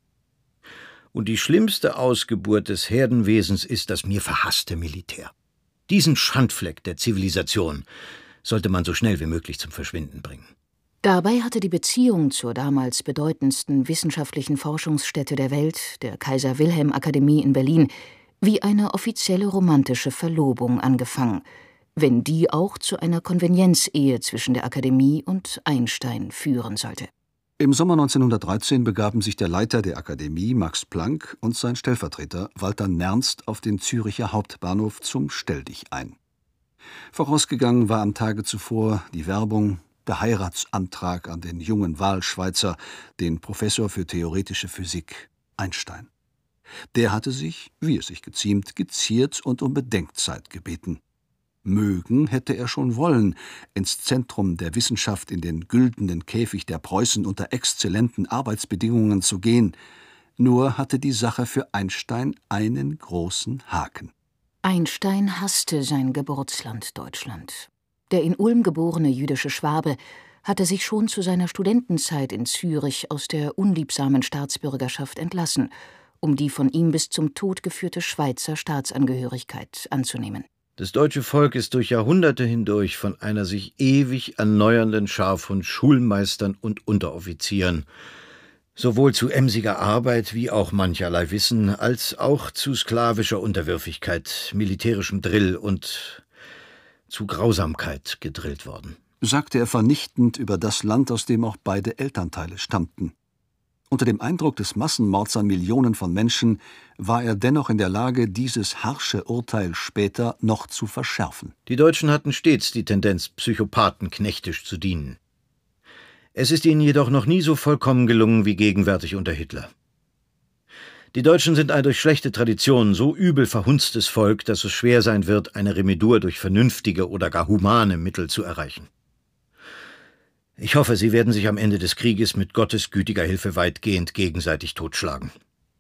Und die schlimmste Ausgeburt des Herdenwesens ist das mir verhasste Militär. Diesen Schandfleck der Zivilisation sollte man so schnell wie möglich zum Verschwinden bringen. Dabei hatte die Beziehung zur damals bedeutendsten wissenschaftlichen Forschungsstätte der Welt, der Kaiser-Wilhelm-Akademie in Berlin, wie eine offizielle romantische Verlobung angefangen, wenn die auch zu einer Konvenienzehe zwischen der Akademie und Einstein führen sollte. Im Sommer neunzehnhundertdreizehn begaben sich der Leiter der Akademie, Max Planck, und sein Stellvertreter, Walter Nernst, auf den Züricher Hauptbahnhof zum Stelldichein. Vorausgegangen war am Tage zuvor die Werbung, der Heiratsantrag an den jungen Wahlschweizer, den Professor für theoretische Physik, Einstein. Der hatte sich, wie es sich geziemt, geziert und um Bedenkzeit gebeten. Mögen hätte er schon wollen, ins Zentrum der Wissenschaft in den güldenen Käfig der Preußen unter exzellenten Arbeitsbedingungen zu gehen, nur hatte die Sache für Einstein einen großen Haken. Einstein hasste sein Geburtsland Deutschland. Der in Ulm geborene jüdische Schwabe hatte sich schon zu seiner Studentenzeit in Zürich aus der unliebsamen Staatsbürgerschaft entlassen, um die von ihm bis zum Tod geführte Schweizer Staatsangehörigkeit anzunehmen. Das deutsche Volk ist durch Jahrhunderte hindurch von einer sich ewig erneuernden Schar von Schulmeistern und Unteroffizieren, sowohl zu emsiger Arbeit wie auch mancherlei Wissen, als auch zu sklavischer Unterwürfigkeit, militärischem Drill und zu Grausamkeit gedrillt worden, sagte er vernichtend über das Land, aus dem auch beide Elternteile stammten. Unter dem Eindruck des Massenmords an Millionen von Menschen war er dennoch in der Lage, dieses harsche Urteil später noch zu verschärfen. Die Deutschen hatten stets die Tendenz, Psychopathen knechtisch zu dienen. Es ist ihnen jedoch noch nie so vollkommen gelungen wie gegenwärtig unter Hitler. Die Deutschen sind ein durch schlechte Traditionen so übel verhunztes Volk, dass es schwer sein wird, eine Remedur durch vernünftige oder gar humane Mittel zu erreichen. Ich hoffe, sie werden sich am Ende des Krieges mit Gottes gütiger Hilfe weitgehend gegenseitig totschlagen.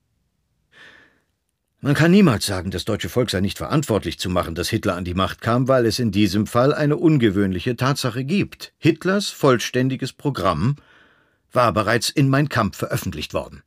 Man kann niemals sagen, das deutsche Volk sei nicht verantwortlich zu machen, dass Hitler an die Macht kam, weil es in diesem Fall eine ungewöhnliche Tatsache gibt. Hitlers vollständiges Programm war bereits in Mein Kampf veröffentlicht worden.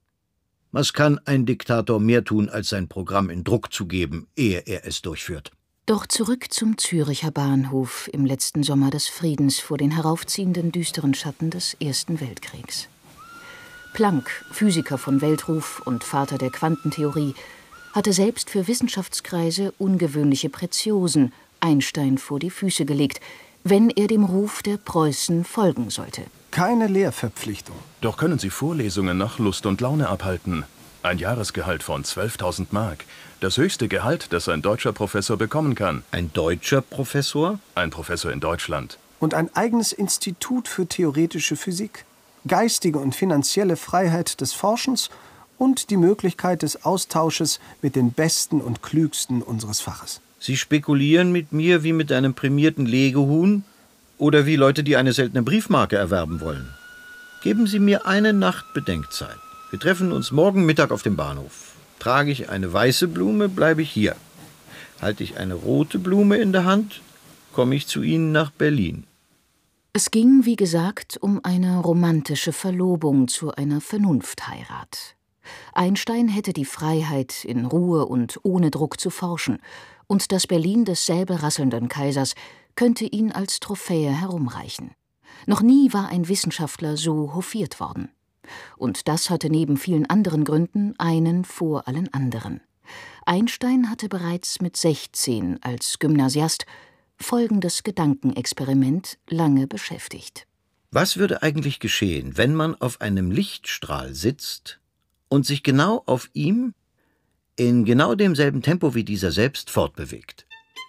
Was kann ein Diktator mehr tun, als sein Programm in Druck zu geben, ehe er es durchführt? Doch zurück zum Züricher Bahnhof im letzten Sommer des Friedens vor den heraufziehenden düsteren Schatten des Ersten Weltkriegs. Planck, Physiker von Weltruf und Vater der Quantentheorie, hatte selbst für Wissenschaftskreise ungewöhnliche Preziosen Einstein vor die Füße gelegt, wenn er dem Ruf der Preußen folgen sollte. Keine Lehrverpflichtung. Doch können Sie Vorlesungen nach Lust und Laune abhalten. Ein Jahresgehalt von zwölftausend Mark. Das höchste Gehalt, das ein deutscher Professor bekommen kann. Ein deutscher Professor? Ein Professor in Deutschland. Und ein eigenes Institut für theoretische Physik, geistige und finanzielle Freiheit des Forschens und die Möglichkeit des Austausches mit den Besten und Klügsten unseres Faches. Sie spekulieren mit mir wie mit einem prämierten Legehuhn oder wie Leute, die eine seltene Briefmarke erwerben wollen. Geben Sie mir eine Nacht Bedenkzeit. Wir treffen uns morgen Mittag auf dem Bahnhof. Trage ich eine weiße Blume, bleibe ich hier. Halte ich eine rote Blume in der Hand, komme ich zu Ihnen nach Berlin. Es ging, wie gesagt, um eine romantische Verlobung zu einer Vernunftheirat. Einstein hätte die Freiheit, in Ruhe und ohne Druck zu forschen, und das Berlin des säbelrasselnden Kaisers könnte ihn als Trophäe herumreichen. Noch nie war ein Wissenschaftler so hofiert worden. Und das hatte neben vielen anderen Gründen einen vor allen anderen. Einstein hatte bereits mit sechzehn als Gymnasiast folgendes Gedankenexperiment lange beschäftigt. Was würde eigentlich geschehen, wenn man auf einem Lichtstrahl sitzt und sich genau auf ihm in genau demselben Tempo wie dieser selbst fortbewegt?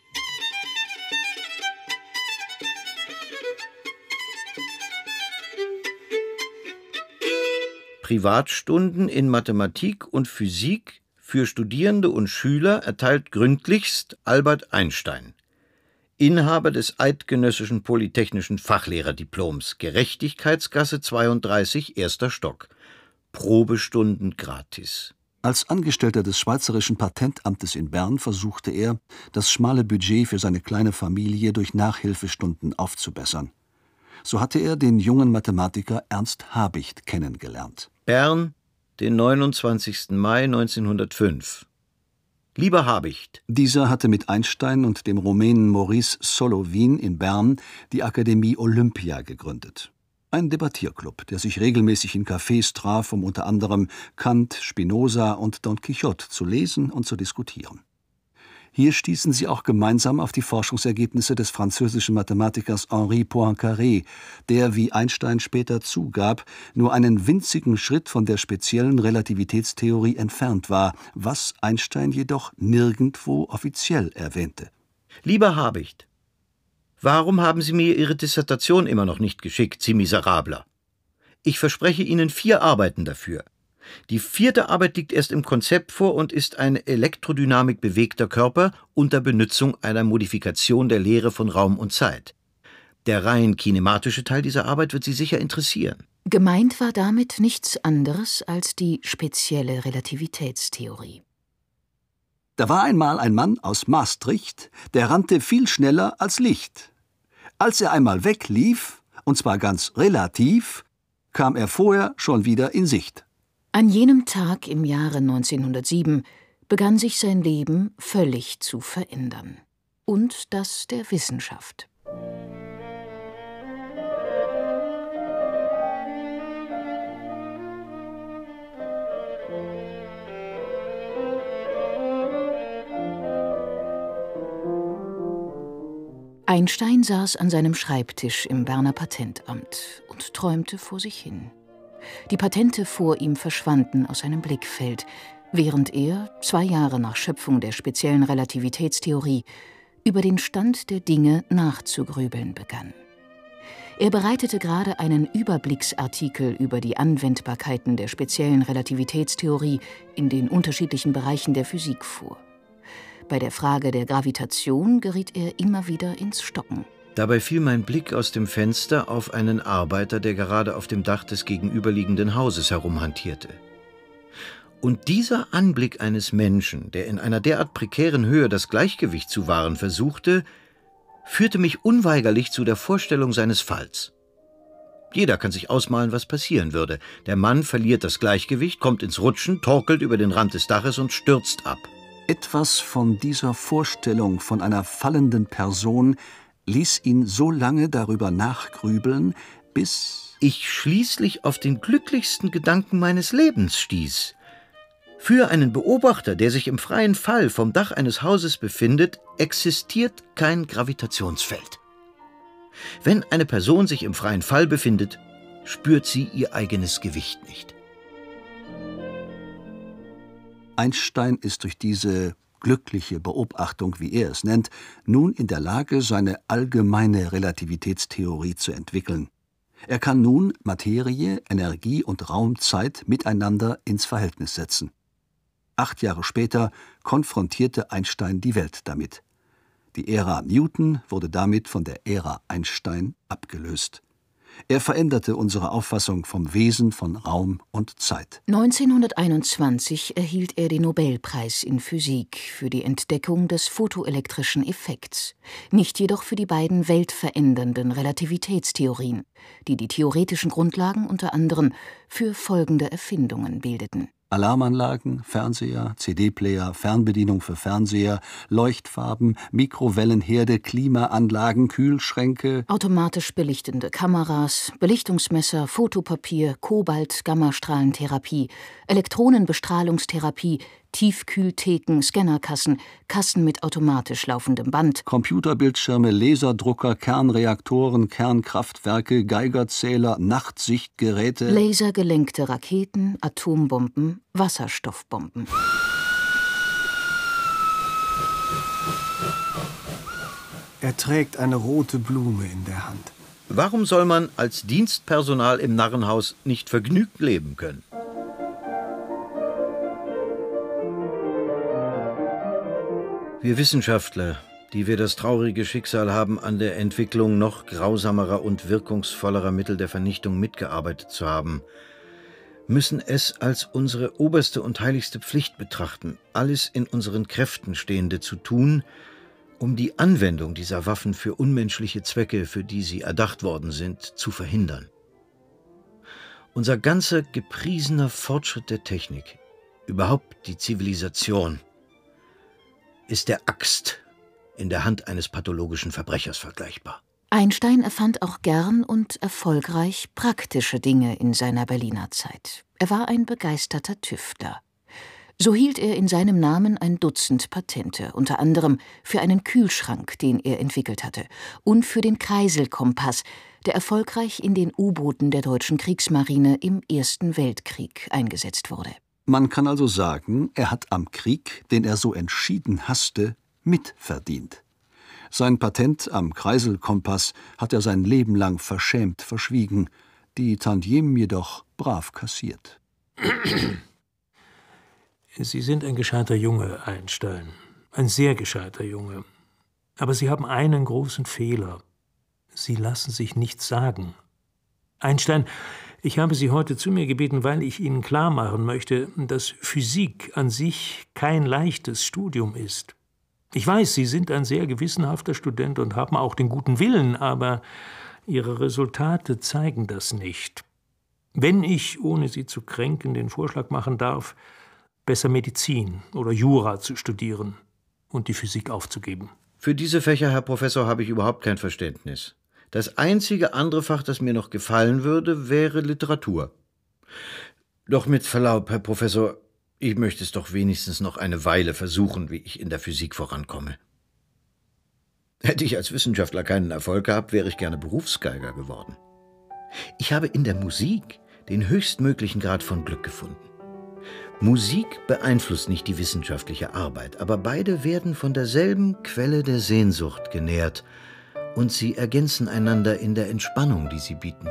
Privatstunden in Mathematik und Physik für Studierende und Schüler erteilt gründlichst Albert Einstein, Inhaber des Eidgenössischen Polytechnischen Fachlehrerdiploms, Gerechtigkeitsgasse zweiunddreißig, erster Stock. Probestunden gratis. Als Angestellter des Schweizerischen Patentamtes in Bern versuchte er, das schmale Budget für seine kleine Familie durch Nachhilfestunden aufzubessern. So hatte er den jungen Mathematiker Ernst Habicht kennengelernt. Bern den neunundzwanzigsten Mai neunzehnhundertfünf. Lieber Habicht. Dieser hatte mit Einstein und dem Rumänen Maurice Solovin in Bern die Akademie Olympia gegründet. Ein Debattierclub, der sich regelmäßig in Cafés traf, um unter anderem Kant, Spinoza und Don Quixote zu lesen und zu diskutieren. Hier stießen sie auch gemeinsam auf die Forschungsergebnisse des französischen Mathematikers Henri Poincaré, der, wie Einstein später zugab, nur einen winzigen Schritt von der speziellen Relativitätstheorie entfernt war, was Einstein jedoch nirgendwo offiziell erwähnte. Lieber Habicht, warum haben Sie mir Ihre Dissertation immer noch nicht geschickt, Sie Miserabler? Ich verspreche Ihnen vier Arbeiten dafür. Die vierte Arbeit liegt erst im Konzept vor und ist eine Elektrodynamik bewegter Körper unter Benutzung einer Modifikation der Lehre von Raum und Zeit. Der rein kinematische Teil dieser Arbeit wird Sie sicher interessieren. Gemeint war damit nichts anderes als die spezielle Relativitätstheorie. Da war einmal ein Mann aus Maastricht, der rannte viel schneller als Licht. Als er einmal weglief, und zwar ganz relativ, kam er vorher schon wieder in Sicht. An jenem Tag im Jahre neunzehnhundertsieben begann sich sein Leben völlig zu verändern. Und das der Wissenschaft. Einstein saß an seinem Schreibtisch im Berner Patentamt und träumte vor sich hin. Die Patente vor ihm verschwanden aus seinem Blickfeld, während er, zwei Jahre nach Schöpfung der speziellen Relativitätstheorie, über den Stand der Dinge nachzugrübeln begann. Er bereitete gerade einen Überblicksartikel über die Anwendbarkeiten der speziellen Relativitätstheorie in den unterschiedlichen Bereichen der Physik vor. Bei der Frage der Gravitation geriet er immer wieder ins Stocken. Dabei fiel mein Blick aus dem Fenster auf einen Arbeiter, der gerade auf dem Dach des gegenüberliegenden Hauses herumhantierte. Und dieser Anblick eines Menschen, der in einer derart prekären Höhe das Gleichgewicht zu wahren versuchte, führte mich unweigerlich zu der Vorstellung seines Falls. Jeder kann sich ausmalen, was passieren würde. Der Mann verliert das Gleichgewicht, kommt ins Rutschen, torkelt über den Rand des Daches und stürzt ab. Etwas von dieser Vorstellung von einer fallenden Person ließ ihn so lange darüber nachgrübeln, bis ich schließlich auf den glücklichsten Gedanken meines Lebens stieß. Für einen Beobachter, der sich im freien Fall vom Dach eines Hauses befindet, existiert kein Gravitationsfeld. Wenn eine Person sich im freien Fall befindet, spürt sie ihr eigenes Gewicht nicht. Einstein ist durch diese glückliche Beobachtung, wie er es nennt, nun in der Lage, seine allgemeine Relativitätstheorie zu entwickeln. Er kann nun Materie, Energie und Raumzeit miteinander ins Verhältnis setzen. Acht Jahre später konfrontierte Einstein die Welt damit. Die Ära Newton wurde damit von der Ära Einstein abgelöst. Er veränderte unsere Auffassung vom Wesen von Raum und Zeit. neunzehnhunderteinundzwanzig erhielt er den Nobelpreis in Physik für die Entdeckung des photoelektrischen Effekts, nicht jedoch für die beiden weltverändernden Relativitätstheorien, die die theoretischen Grundlagen unter anderem für folgende Erfindungen bildeten: Alarmanlagen, Fernseher, C D-Player, Fernbedienung für Fernseher, Leuchtfarben, Mikrowellenherde, Klimaanlagen, Kühlschränke, automatisch belichtende Kameras, Belichtungsmesser, Fotopapier, Kobalt, Gammastrahlentherapie, Elektronenbestrahlungstherapie, Tiefkühltheken, Scannerkassen, Kassen mit automatisch laufendem Band, Computerbildschirme, Laserdrucker, Kernreaktoren, Kernkraftwerke, Geigerzähler, Nachtsichtgeräte, lasergelenkte Raketen, Atombomben, Wasserstoffbomben. Er trägt eine rote Blume in der Hand. Warum soll man als Dienstpersonal im Narrenhaus nicht vergnügt leben können? Wir Wissenschaftler, die wir das traurige Schicksal haben, an der Entwicklung noch grausamerer und wirkungsvollerer Mittel der Vernichtung mitgearbeitet zu haben, müssen es als unsere oberste und heiligste Pflicht betrachten, alles in unseren Kräften Stehende zu tun, um die Anwendung dieser Waffen für unmenschliche Zwecke, für die sie erdacht worden sind, zu verhindern. Unser ganzer gepriesener Fortschritt der Technik, überhaupt die Zivilisation, ist der Axt in der Hand eines pathologischen Verbrechers vergleichbar. Einstein erfand auch gern und erfolgreich praktische Dinge in seiner Berliner Zeit. Er war ein begeisterter Tüftler. So hielt er in seinem Namen ein Dutzend Patente, unter anderem für einen Kühlschrank, den er entwickelt hatte, und für den Kreiselkompass, der erfolgreich in den U-Booten der deutschen Kriegsmarine im Ersten Weltkrieg eingesetzt wurde. Man kann also sagen, er hat am Krieg, den er so entschieden hasste, mitverdient. Sein Patent am Kreiselkompass hat er sein Leben lang verschämt verschwiegen, die Tantiemen jedoch brav kassiert. Sie sind ein gescheiter Junge, Einstein. Ein sehr gescheiter Junge. Aber Sie haben einen großen Fehler. Sie lassen sich nichts sagen. Einstein, ich habe Sie heute zu mir gebeten, weil ich Ihnen klar machen möchte, dass Physik an sich kein leichtes Studium ist. Ich weiß, Sie sind ein sehr gewissenhafter Student und haben auch den guten Willen, aber Ihre Resultate zeigen das nicht. Wenn ich, ohne Sie zu kränken, den Vorschlag machen darf, besser Medizin oder Jura zu studieren und die Physik aufzugeben. Für diese Fächer, Herr Professor, habe ich überhaupt kein Verständnis. Das einzige andere Fach, das mir noch gefallen würde, wäre Literatur. Doch mit Verlaub, Herr Professor, ich möchte es doch wenigstens noch eine Weile versuchen, wie ich in der Physik vorankomme. Hätte ich als Wissenschaftler keinen Erfolg gehabt, wäre ich gerne Berufsgeiger geworden. Ich habe in der Musik den höchstmöglichen Grad von Glück gefunden. Musik beeinflusst nicht die wissenschaftliche Arbeit, aber beide werden von derselben Quelle der Sehnsucht genährt und sie ergänzen einander in der Entspannung, die sie bieten.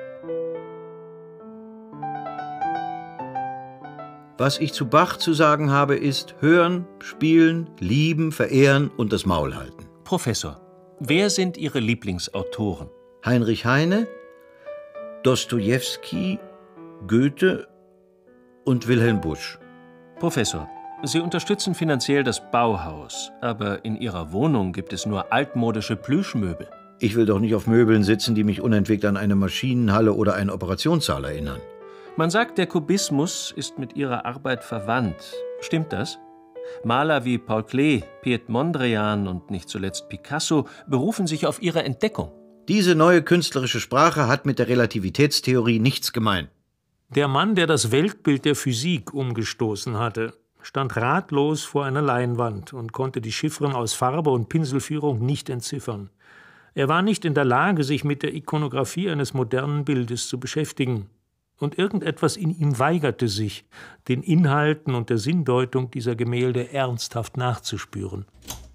Was ich zu Bach zu sagen habe, ist hören, spielen, lieben, verehren und das Maul halten. Professor, wer sind Ihre Lieblingsautoren? Heinrich Heine, Dostojewski, Goethe und Wilhelm Busch. Professor, Sie unterstützen finanziell das Bauhaus, aber in Ihrer Wohnung gibt es nur altmodische Plüschmöbel. Ich will doch nicht auf Möbeln sitzen, die mich unentwegt an eine Maschinenhalle oder einen Operationssaal erinnern. Man sagt, der Kubismus ist mit Ihrer Arbeit verwandt. Stimmt das? Maler wie Paul Klee, Piet Mondrian und nicht zuletzt Picasso berufen sich auf ihre Entdeckung. Diese neue künstlerische Sprache hat mit der Relativitätstheorie nichts gemein. Der Mann, der das Weltbild der Physik umgestoßen hatte, stand ratlos vor einer Leinwand und konnte die Chiffren aus Farbe und Pinselführung nicht entziffern. Er war nicht in der Lage, sich mit der Ikonographie eines modernen Bildes zu beschäftigen. Und irgendetwas in ihm weigerte sich, den Inhalten und der Sinndeutung dieser Gemälde ernsthaft nachzuspüren.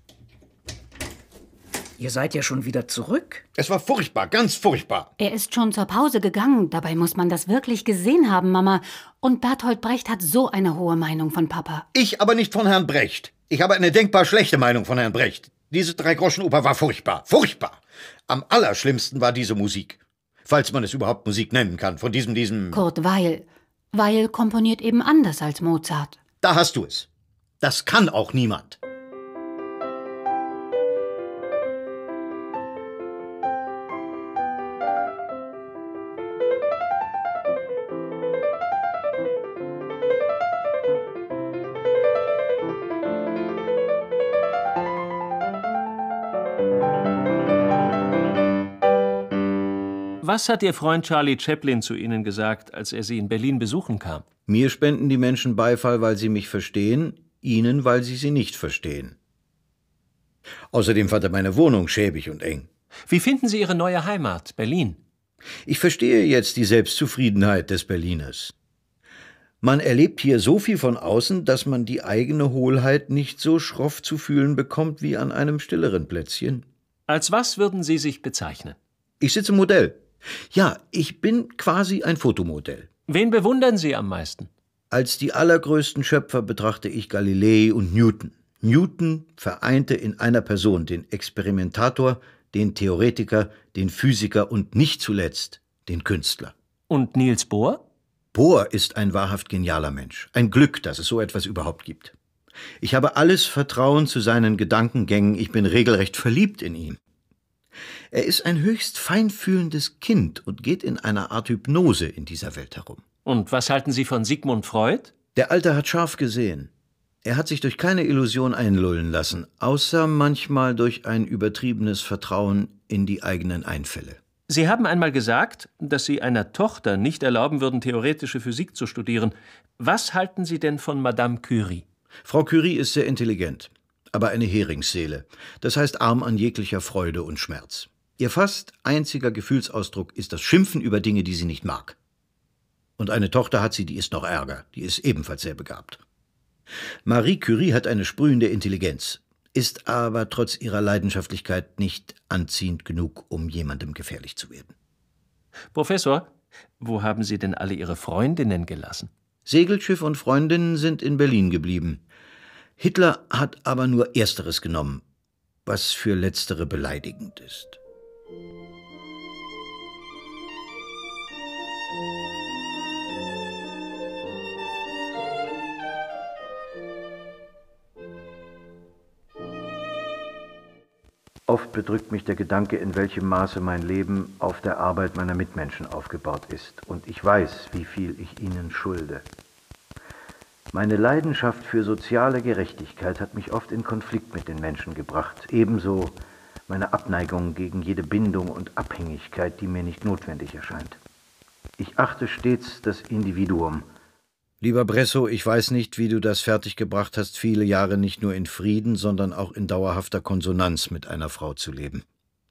Ihr seid ja schon wieder zurück. Es war furchtbar, ganz furchtbar. Er ist schon zur Pause gegangen. Dabei muss man das wirklich gesehen haben, Mama. Und Bertolt Brecht hat so eine hohe Meinung von Papa. Ich aber nicht von Herrn Brecht. Ich habe eine denkbar schlechte Meinung von Herrn Brecht. Diese Drei-Groschen-Oper war furchtbar, furchtbar. Am allerschlimmsten war diese Musik. Falls man es überhaupt Musik nennen kann, von diesem, diesem... Kurt Weill. Weill komponiert eben anders als Mozart. Da hast du es. Das kann auch niemand. Was hat Ihr Freund Charlie Chaplin zu Ihnen gesagt, als er Sie in Berlin besuchen kam? Mir spenden die Menschen Beifall, weil sie mich verstehen, Ihnen, weil sie sie nicht verstehen. Außerdem fand er meine Wohnung schäbig und eng. Wie finden Sie Ihre neue Heimat, Berlin? Ich verstehe jetzt die Selbstzufriedenheit des Berliners. Man erlebt hier so viel von außen, dass man die eigene Hohlheit nicht so schroff zu fühlen bekommt wie an einem stilleren Plätzchen. Als was würden Sie sich bezeichnen? Ich sitze im Modell. Ja, ich bin quasi ein Fotomodell. Wen bewundern Sie am meisten? Als die allergrößten Schöpfer betrachte ich Galilei und Newton. Newton vereinte in einer Person den Experimentator, den Theoretiker, den Physiker und nicht zuletzt den Künstler. Und Niels Bohr? Bohr ist ein wahrhaft genialer Mensch. Ein Glück, dass es so etwas überhaupt gibt. Ich habe alles Vertrauen zu seinen Gedankengängen. Ich bin regelrecht verliebt in ihn. Er ist ein höchst feinfühlendes Kind und geht in einer Art Hypnose in dieser Welt herum. Und was halten Sie von Sigmund Freud? Der Alte hat scharf gesehen. Er hat sich durch keine Illusion einlullen lassen, außer manchmal durch ein übertriebenes Vertrauen in die eigenen Einfälle. Sie haben einmal gesagt, dass Sie einer Tochter nicht erlauben würden, theoretische Physik zu studieren. Was halten Sie denn von Madame Curie? Frau Curie ist sehr intelligent, aber eine Heringsseele. Das heißt arm an jeglicher Freude und Schmerz. Ihr fast einziger Gefühlsausdruck ist das Schimpfen über Dinge, die sie nicht mag. Und eine Tochter hat sie, die ist noch ärger. Die ist ebenfalls sehr begabt. Marie Curie hat eine sprühende Intelligenz, ist aber trotz ihrer Leidenschaftlichkeit nicht anziehend genug, um jemandem gefährlich zu werden. Professor, wo haben Sie denn alle Ihre Freundinnen gelassen? Segelschiff und Freundinnen sind in Berlin geblieben. Hitler hat aber nur Ersteres genommen, was für Letztere beleidigend ist. Oft bedrückt mich der Gedanke, in welchem Maße mein Leben auf der Arbeit meiner Mitmenschen aufgebaut ist, und ich weiß, wie viel ich ihnen schulde. Meine Leidenschaft für soziale Gerechtigkeit hat mich oft in Konflikt mit den Menschen gebracht, ebenso meine Abneigung gegen jede Bindung und Abhängigkeit, die mir nicht notwendig erscheint. Ich achte stets das Individuum. Lieber Bresso, ich weiß nicht, wie du das fertiggebracht hast, viele Jahre nicht nur in Frieden, sondern auch in dauerhafter Konsonanz mit einer Frau zu leben.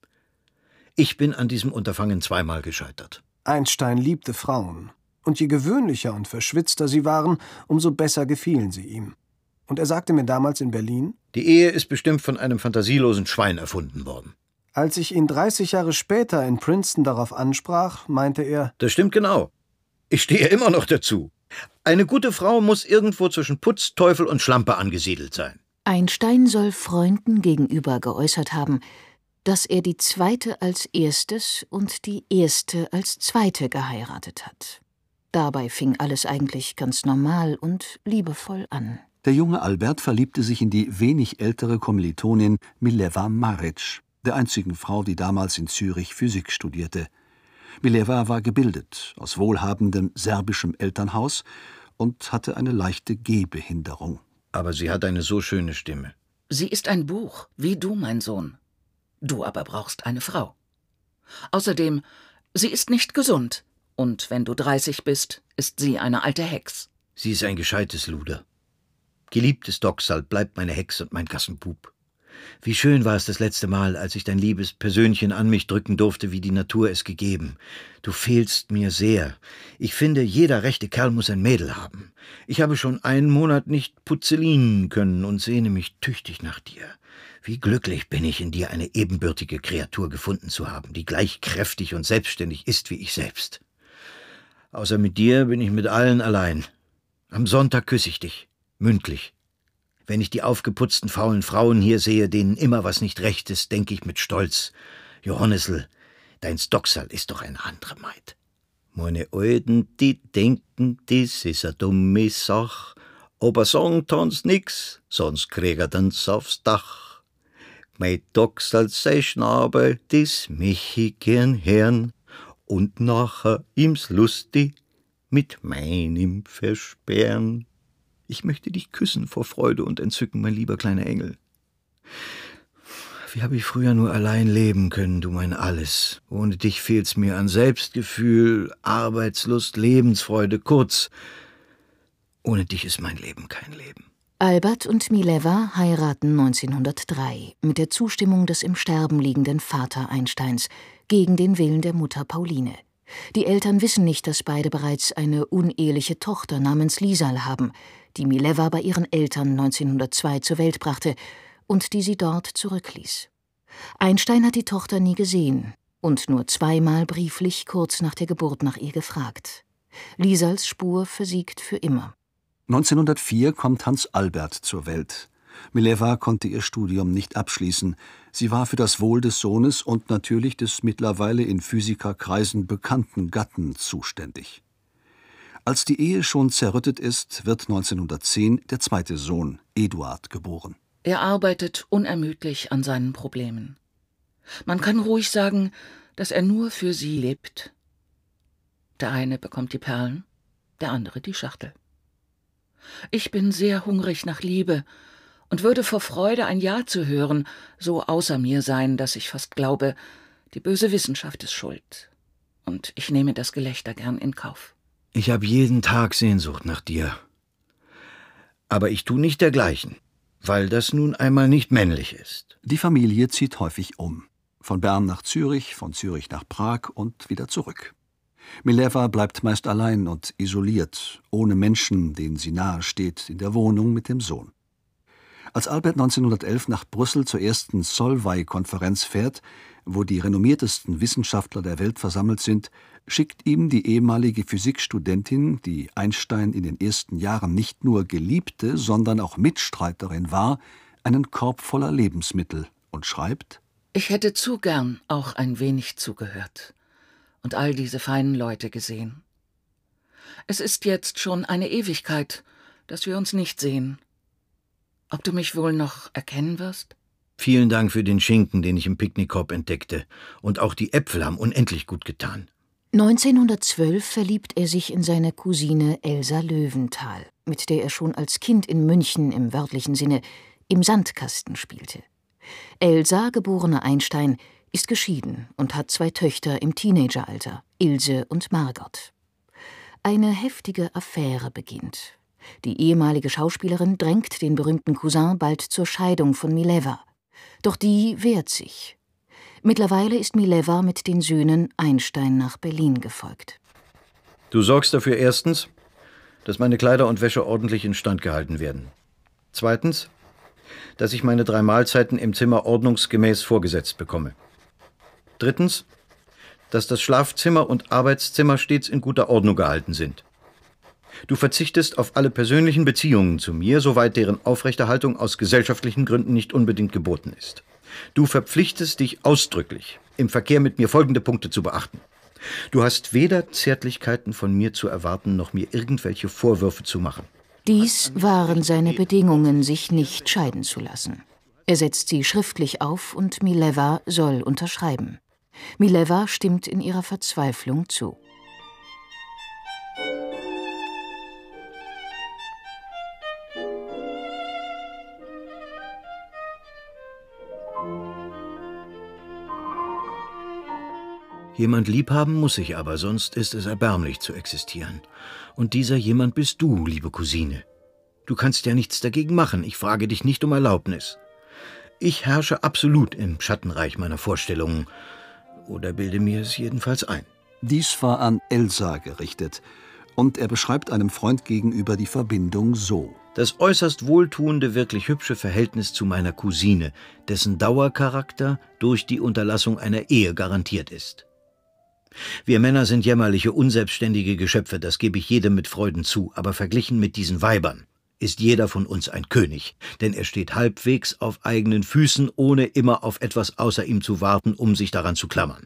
Ich bin an diesem Unterfangen zweimal gescheitert. Einstein liebte Frauen. Und je gewöhnlicher und verschwitzter sie waren, umso besser gefielen sie ihm. Und er sagte mir damals in Berlin: Die Ehe ist bestimmt von einem fantasielosen Schwein erfunden worden. Als ich ihn dreißig Jahre später in Princeton darauf ansprach, meinte er: Das stimmt genau. Ich stehe immer noch dazu. Eine gute Frau muss irgendwo zwischen Putz, Teufel und Schlampe angesiedelt sein. Einstein soll Freunden gegenüber geäußert haben, dass er die zweite als erstes und die erste als zweite geheiratet hat. Dabei fing alles eigentlich ganz normal und liebevoll an. Der junge Albert verliebte sich in die wenig ältere Kommilitonin Mileva Maric, der einzigen Frau, die damals in Zürich Physik studierte. Mileva war gebildet, aus wohlhabendem serbischem Elternhaus und hatte eine leichte Gehbehinderung. Aber sie hat eine so schöne Stimme. Sie ist ein Buch, wie du, mein Sohn. Du aber brauchst eine Frau. Außerdem, sie ist nicht gesund. Und wenn du dreißig bist, ist sie eine alte Hex. Sie ist ein gescheites Luder. Geliebtes Doxal, bleibt meine Hex und mein Gassenbub. Wie schön war es das letzte Mal, als ich dein liebes Persönchen an mich drücken durfte, wie die Natur es gegeben. Du fehlst mir sehr. Ich finde, jeder rechte Kerl muss ein Mädel haben. Ich habe schon einen Monat nicht puzzelinen können und sehne mich tüchtig nach dir. Wie glücklich bin ich, in dir eine ebenbürtige Kreatur gefunden zu haben, die gleich kräftig und selbstständig ist wie ich selbst. Außer mit dir bin ich mit allen allein. Am Sonntag küsse ich dich, mündlich. Wenn ich die aufgeputzten, faulen Frauen hier sehe, denen immer was nicht recht ist, denke ich mit Stolz: Johannesl, dein Stocksal ist doch eine andere Maid. Meine Alten, die denken, das ist a dumme Sach, aber sagen tanz nix, sonst krieg er den's aufs Dach. Mein Docksal sei Schnabel, das mich ich gern hern, und nachher ihm's lustig mit meinem versperren. Ich möchte dich küssen vor Freude und Entzücken, mein lieber kleiner Engel. Wie habe ich früher nur allein leben können, du mein Alles. Ohne dich fehlt's mir an Selbstgefühl, Arbeitslust, Lebensfreude, kurz. Ohne dich ist mein Leben kein Leben. Albert und Mileva heiraten neunzehnhundertdrei mit der Zustimmung des im Sterben liegenden Vater Einsteins, gegen den Willen der Mutter Pauline. Die Eltern wissen nicht, dass beide bereits eine uneheliche Tochter namens Liesal haben, die Mileva bei ihren Eltern neunzehnhundertzwei zur Welt brachte und die sie dort zurückließ. Einstein hat die Tochter nie gesehen und nur zweimal brieflich kurz nach der Geburt nach ihr gefragt. Liesals Spur versiegt für immer. neunzehnhundertvier kommt Hans Albert zur Welt. Mileva konnte ihr Studium nicht abschließen. Sie war für das Wohl des Sohnes und natürlich des mittlerweile in Physikerkreisen bekannten Gatten zuständig. Als die Ehe schon zerrüttet ist, wird neunzehnhundertzehn der zweite Sohn, Eduard, geboren. Er arbeitet unermüdlich an seinen Problemen. Man kann ruhig sagen, dass er nur für sie lebt. Der eine bekommt die Perlen, der andere die Schachtel. Ich bin sehr hungrig nach Liebe und würde vor Freude ein Ja zu hören, so außer mir sein, dass ich fast glaube, die böse Wissenschaft ist schuld. Und ich nehme das Gelächter gern in Kauf. Ich habe jeden Tag Sehnsucht nach dir. Aber ich tu nicht dergleichen, weil das nun einmal nicht männlich ist. Die Familie zieht häufig um. Von Bern nach Zürich, von Zürich nach Prag und wieder zurück. Mileva bleibt meist allein und isoliert, ohne Menschen, denen sie nahe steht, in der Wohnung mit dem Sohn. Als Albert neunzehnhundertelf nach Brüssel zur ersten Solvay-Konferenz fährt, wo die renommiertesten Wissenschaftler der Welt versammelt sind, schickt ihm die ehemalige Physikstudentin, die Einstein in den ersten Jahren nicht nur Geliebte, sondern auch Mitstreiterin war, einen Korb voller Lebensmittel und schreibt: Ich hätte zu gern auch ein wenig zugehört und all diese feinen Leute gesehen. Es ist jetzt schon eine Ewigkeit, dass wir uns nicht sehen. Ob du mich wohl noch erkennen wirst? Vielen Dank für den Schinken, den ich im Picknickkorb entdeckte. Und auch die Äpfel haben unendlich gut getan. neunzehnhundertzwölf verliebt er sich in seine Cousine Elsa Löwenthal, mit der er schon als Kind in München im wörtlichen Sinne im Sandkasten spielte. Elsa, geborene Einstein, ist geschieden und hat zwei Töchter im Teenageralter, Ilse und Margot. Eine heftige Affäre beginnt. Die ehemalige Schauspielerin drängt den berühmten Cousin bald zur Scheidung von Mileva. Doch die wehrt sich. Mittlerweile ist Mileva mit den Söhnen Einstein nach Berlin gefolgt. Du sorgst dafür erstens, dass meine Kleider und Wäsche ordentlich instand gehalten werden. Zweitens, dass ich meine drei Mahlzeiten im Zimmer ordnungsgemäß vorgesetzt bekomme. Drittens, dass das Schlafzimmer und Arbeitszimmer stets in guter Ordnung gehalten sind. Du verzichtest auf alle persönlichen Beziehungen zu mir, soweit deren Aufrechterhaltung aus gesellschaftlichen Gründen nicht unbedingt geboten ist. Du verpflichtest dich ausdrücklich, im Verkehr mit mir folgende Punkte zu beachten. Du hast weder Zärtlichkeiten von mir zu erwarten, noch mir irgendwelche Vorwürfe zu machen. Dies waren seine Bedingungen, sich nicht scheiden zu lassen. Er setzt sie schriftlich auf und Mileva soll unterschreiben. Mileva stimmt in ihrer Verzweiflung zu. Jemand liebhaben muss ich aber, sonst ist es erbärmlich zu existieren. Und dieser jemand bist du, liebe Cousine. Du kannst ja nichts dagegen machen, ich frage dich nicht um Erlaubnis. Ich herrsche absolut im Schattenreich meiner Vorstellungen, oder bilde mir es jedenfalls ein. Dies war an Elsa gerichtet, und er beschreibt einem Freund gegenüber die Verbindung so: Das äußerst wohltuende, wirklich hübsche Verhältnis zu meiner Cousine, dessen Dauercharakter durch die Unterlassung einer Ehe garantiert ist. Wir Männer sind jämmerliche, unselbstständige Geschöpfe, das gebe ich jedem mit Freuden zu, aber verglichen mit diesen Weibern ist jeder von uns ein König, denn er steht halbwegs auf eigenen Füßen, ohne immer auf etwas außer ihm zu warten, um sich daran zu klammern.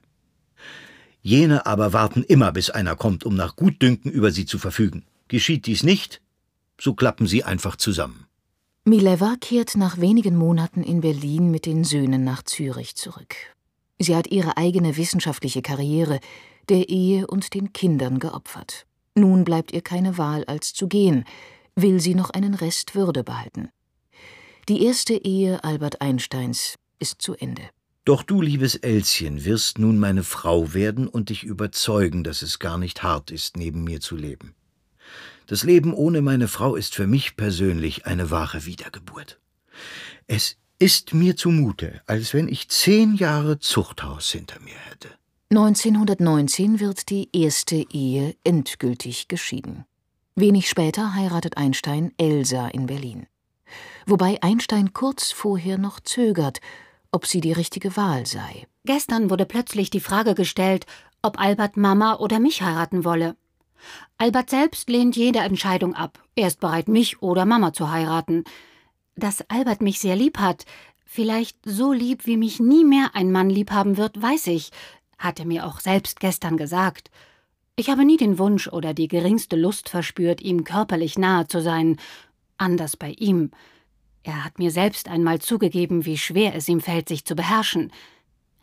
Jene aber warten immer, bis einer kommt, um nach Gutdünken über sie zu verfügen. Geschieht dies nicht, so klappen sie einfach zusammen. Mileva kehrt nach wenigen Monaten in Berlin mit den Söhnen nach Zürich zurück. Sie hat ihre eigene wissenschaftliche Karriere der Ehe und den Kindern geopfert. Nun bleibt ihr keine Wahl, als zu gehen, will sie noch einen Rest Würde behalten. Die erste Ehe Albert Einsteins ist zu Ende. Doch du, liebes Elschen, wirst nun meine Frau werden und dich überzeugen, dass es gar nicht hart ist, neben mir zu leben. Das Leben ohne meine Frau ist für mich persönlich eine wahre Wiedergeburt. Es ist mir zumute, als wenn ich zehn Jahre Zuchthaus hinter mir hätte. neunzehnhundertneunzehn wird die erste Ehe endgültig geschieden. Wenig später heiratet Einstein Elsa in Berlin. Wobei Einstein kurz vorher noch zögert, ob sie die richtige Wahl sei. Gestern wurde plötzlich die Frage gestellt, ob Albert Mama oder mich heiraten wolle. Albert selbst lehnt jede Entscheidung ab. Er ist bereit, mich oder Mama zu heiraten. Dass Albert mich sehr lieb hat, vielleicht so lieb, wie mich nie mehr ein Mann lieb haben wird, weiß ich, hat er mir auch selbst gestern gesagt. Ich habe nie den Wunsch oder die geringste Lust verspürt, ihm körperlich nahe zu sein. Anders bei ihm. Er hat mir selbst einmal zugegeben, wie schwer es ihm fällt, sich zu beherrschen.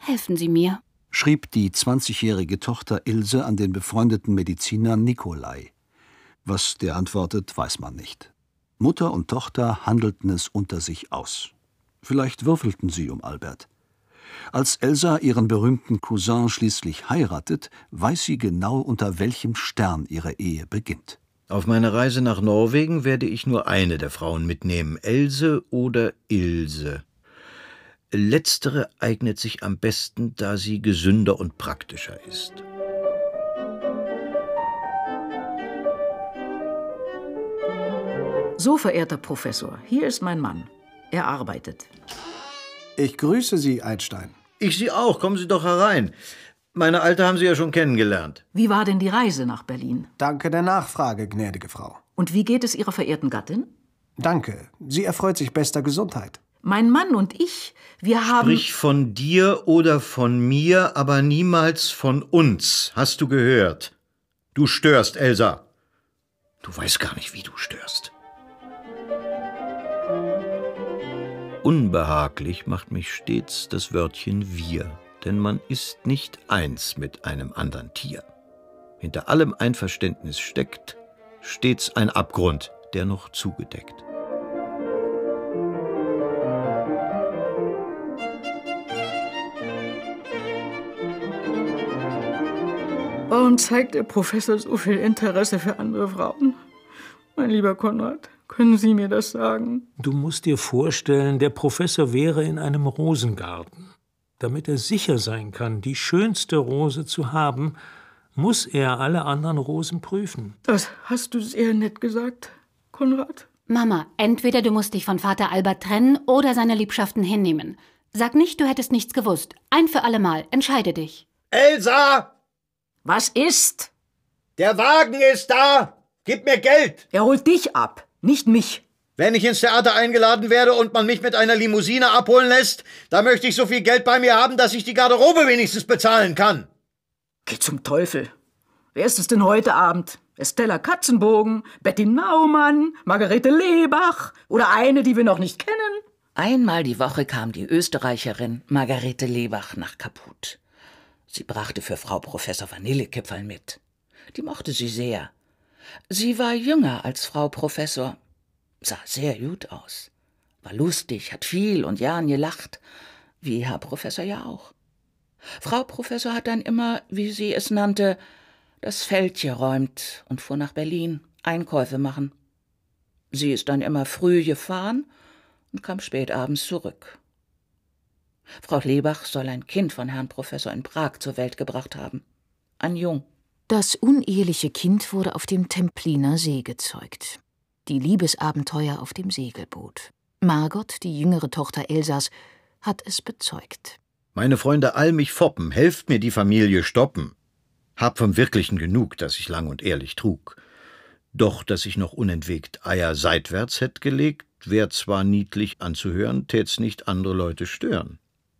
Helfen Sie mir«, schrieb die zwanzigjährige Tochter Ilse an den befreundeten Mediziner Nikolai. Was der antwortet, weiß man nicht. Mutter und Tochter handelten es unter sich aus. Vielleicht würfelten sie um Albert. Als Elsa ihren berühmten Cousin schließlich heiratet, weiß sie genau, unter welchem Stern ihre Ehe beginnt. Auf meiner Reise nach Norwegen werde ich nur eine der Frauen mitnehmen, Else oder Ilse. Letztere eignet sich am besten, da sie gesünder und praktischer ist. So, verehrter Professor, hier ist mein Mann. Er arbeitet. Ich grüße Sie, Einstein. Ich Sie auch. Kommen Sie doch herein. Meine Alte haben Sie ja schon kennengelernt. Wie war denn die Reise nach Berlin? Danke der Nachfrage, gnädige Frau. Und wie geht es Ihrer verehrten Gattin? Danke. Sie erfreut sich bester Gesundheit. Mein Mann und ich, wir haben... Sprich von dir oder von mir, aber niemals von uns. Hast du gehört? Du störst, Elsa. Du weißt gar nicht, wie du störst. Unbehaglich macht mich stets das Wörtchen wir, denn man ist nicht eins mit einem anderen Tier. Hinter allem Einverständnis steckt stets ein Abgrund, der noch zugedeckt. Warum zeigt der Professor so viel Interesse für andere Frauen? Mein lieber Konrad, können Sie mir das sagen? Du musst dir vorstellen, der Professor wäre in einem Rosengarten. Damit er sicher sein kann, die schönste Rose zu haben, muss er alle anderen Rosen prüfen. Das hast du sehr nett gesagt, Konrad. Mama, entweder du musst dich von Vater Albert trennen oder seine Liebschaften hinnehmen. Sag nicht, du hättest nichts gewusst. Ein für allemal. Entscheide dich. Elsa! Was ist? Der Wagen ist da! Gib mir Geld! Er holt dich ab, nicht mich. Wenn ich ins Theater eingeladen werde und man mich mit einer Limousine abholen lässt, da möchte ich so viel Geld bei mir haben, dass ich die Garderobe wenigstens bezahlen kann. Geh zum Teufel. Wer ist es denn heute Abend? Estella Katzenbogen, Betty Naumann, Margarete Lebach oder eine, die wir noch nicht kennen? Einmal die Woche kam die Österreicherin Margarete Lebach nach Kaput. Sie brachte für Frau Professor Vanillekipferl mit. Die mochte sie sehr. Sie war jünger als Frau Professor, sah sehr gut aus, war lustig, hat viel und gern gelacht, wie Herr Professor ja auch. Frau Professor hat dann immer, wie sie es nannte, das Feld geräumt und fuhr nach Berlin Einkäufe machen. Sie ist dann immer früh gefahren und kam spät abends zurück. Frau Lebach soll ein Kind von Herrn Professor in Prag zur Welt gebracht haben. Ein Jung. Das uneheliche Kind wurde auf dem Templiner See gezeugt. Die Liebesabenteuer auf dem Segelboot. Margot, die jüngere Tochter Elsas, hat es bezeugt. Meine Freunde all mich foppen, helft mir die Familie stoppen. Hab vom Wirklichen genug, das ich lang und ehrlich trug. Doch, dass ich noch unentwegt Eier seitwärts hätt gelegt, wär zwar niedlich anzuhören, tät's nicht andere Leute stören.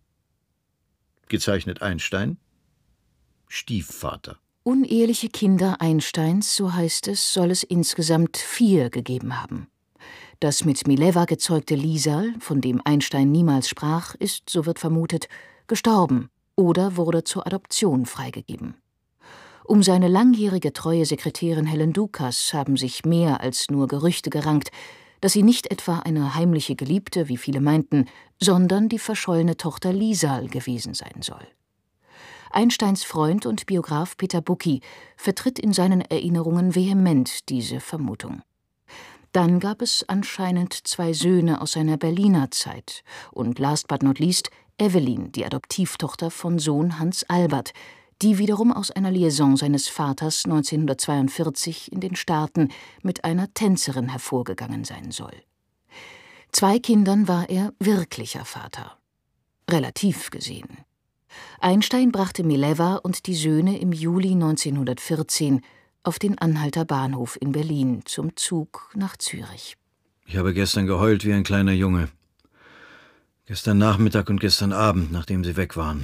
Gezeichnet Einstein, Stiefvater. Uneheliche Kinder Einsteins, so heißt es, soll es insgesamt vier gegeben haben. Das mit Mileva gezeugte Liesal, von dem Einstein niemals sprach, ist, so wird vermutet, gestorben oder wurde zur Adoption freigegeben. Um seine langjährige treue Sekretärin Helen Dukas haben sich mehr als nur Gerüchte gerankt, dass sie nicht etwa eine heimliche Geliebte, wie viele meinten, sondern die verschollene Tochter Liesal gewesen sein soll. Einsteins Freund und Biograf Peter Bucki vertritt in seinen Erinnerungen vehement diese Vermutung. Dann gab es anscheinend zwei Söhne aus seiner Berliner Zeit und last but not least Evelyn, die Adoptivtochter von Sohn Hans Albert, die wiederum aus einer Liaison seines Vaters neunzehnhundertzweiundvierzig in den Staaten mit einer Tänzerin hervorgegangen sein soll. Zwei Kindern war er wirklicher Vater. Relativ gesehen. Einstein brachte Mileva und die Söhne im Juli neunzehnhundertvierzehn auf den Anhalter Bahnhof in Berlin zum Zug nach Zürich. Ich habe gestern geheult wie ein kleiner Junge. Gestern Nachmittag und gestern Abend, nachdem sie weg waren.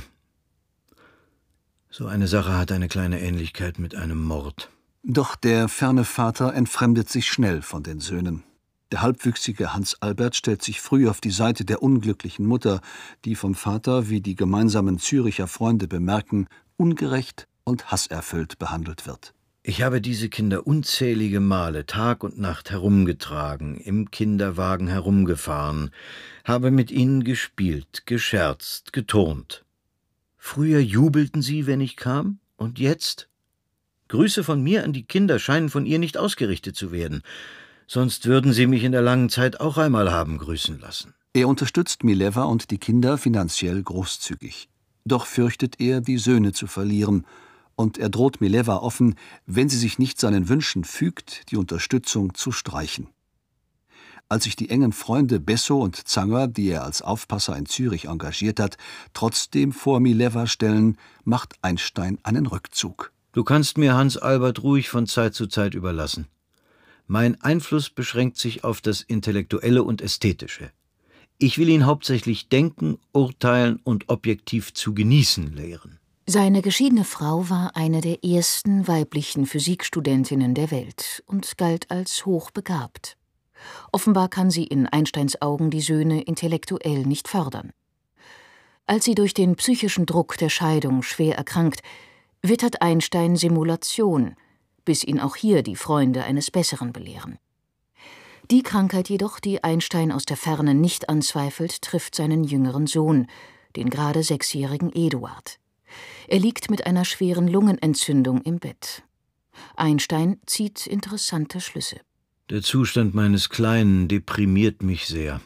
So eine Sache hat eine kleine Ähnlichkeit mit einem Mord. Doch der ferne Vater entfremdet sich schnell von den Söhnen. Der halbwüchsige Hans Albert stellt sich früh auf die Seite der unglücklichen Mutter, die vom Vater, wie die gemeinsamen Züricher Freunde bemerken, ungerecht und hasserfüllt behandelt wird. Ich habe diese Kinder unzählige Male Tag und Nacht herumgetragen, im Kinderwagen herumgefahren, habe mit ihnen gespielt, gescherzt, geturnt. Früher jubelten sie, wenn ich kam, und jetzt? Grüße von mir an die Kinder scheinen von ihr nicht ausgerichtet zu werden, sonst würden sie mich in der langen Zeit auch einmal haben grüßen lassen. Er unterstützt Mileva und die Kinder finanziell großzügig. Doch fürchtet er, die Söhne zu verlieren, und er droht Mileva offen, wenn sie sich nicht seinen Wünschen fügt, die Unterstützung zu streichen. Als sich die engen Freunde Besso und Zanger, die er als Aufpasser in Zürich engagiert hat, trotzdem vor Mileva stellen, macht Einstein einen Rückzug. Du kannst mir Hans Albert ruhig von Zeit zu Zeit überlassen. Mein Einfluss beschränkt sich auf das Intellektuelle und Ästhetische. Ich will ihn hauptsächlich denken, urteilen und objektiv zu genießen lehren. Seine geschiedene Frau war eine der ersten weiblichen Physikstudentinnen der Welt und galt als hochbegabt. Offenbar kann sie in Einsteins Augen die Söhne intellektuell nicht fördern. Als sie durch den psychischen Druck der Scheidung schwer erkrankt, wittert Einstein Simulation, bis ihn auch hier die Freunde eines Besseren belehren. Die Krankheit jedoch, die Einstein aus der Ferne nicht anzweifelt, trifft seinen jüngeren Sohn, den gerade sechsjährigen Eduard. Er liegt mit einer schweren Lungenentzündung im Bett. Einstein zieht interessante Schlüsse. Der Zustand meines Kleinen deprimiert mich sehr.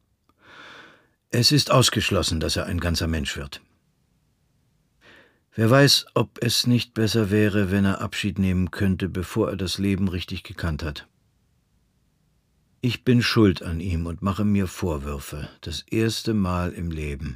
Es ist ausgeschlossen, dass er ein ganzer Mensch wird. Wer weiß, ob es nicht besser wäre, wenn er Abschied nehmen könnte, bevor er das Leben richtig gekannt hat. Ich bin schuld an ihm und mache mir Vorwürfe, das erste Mal im Leben.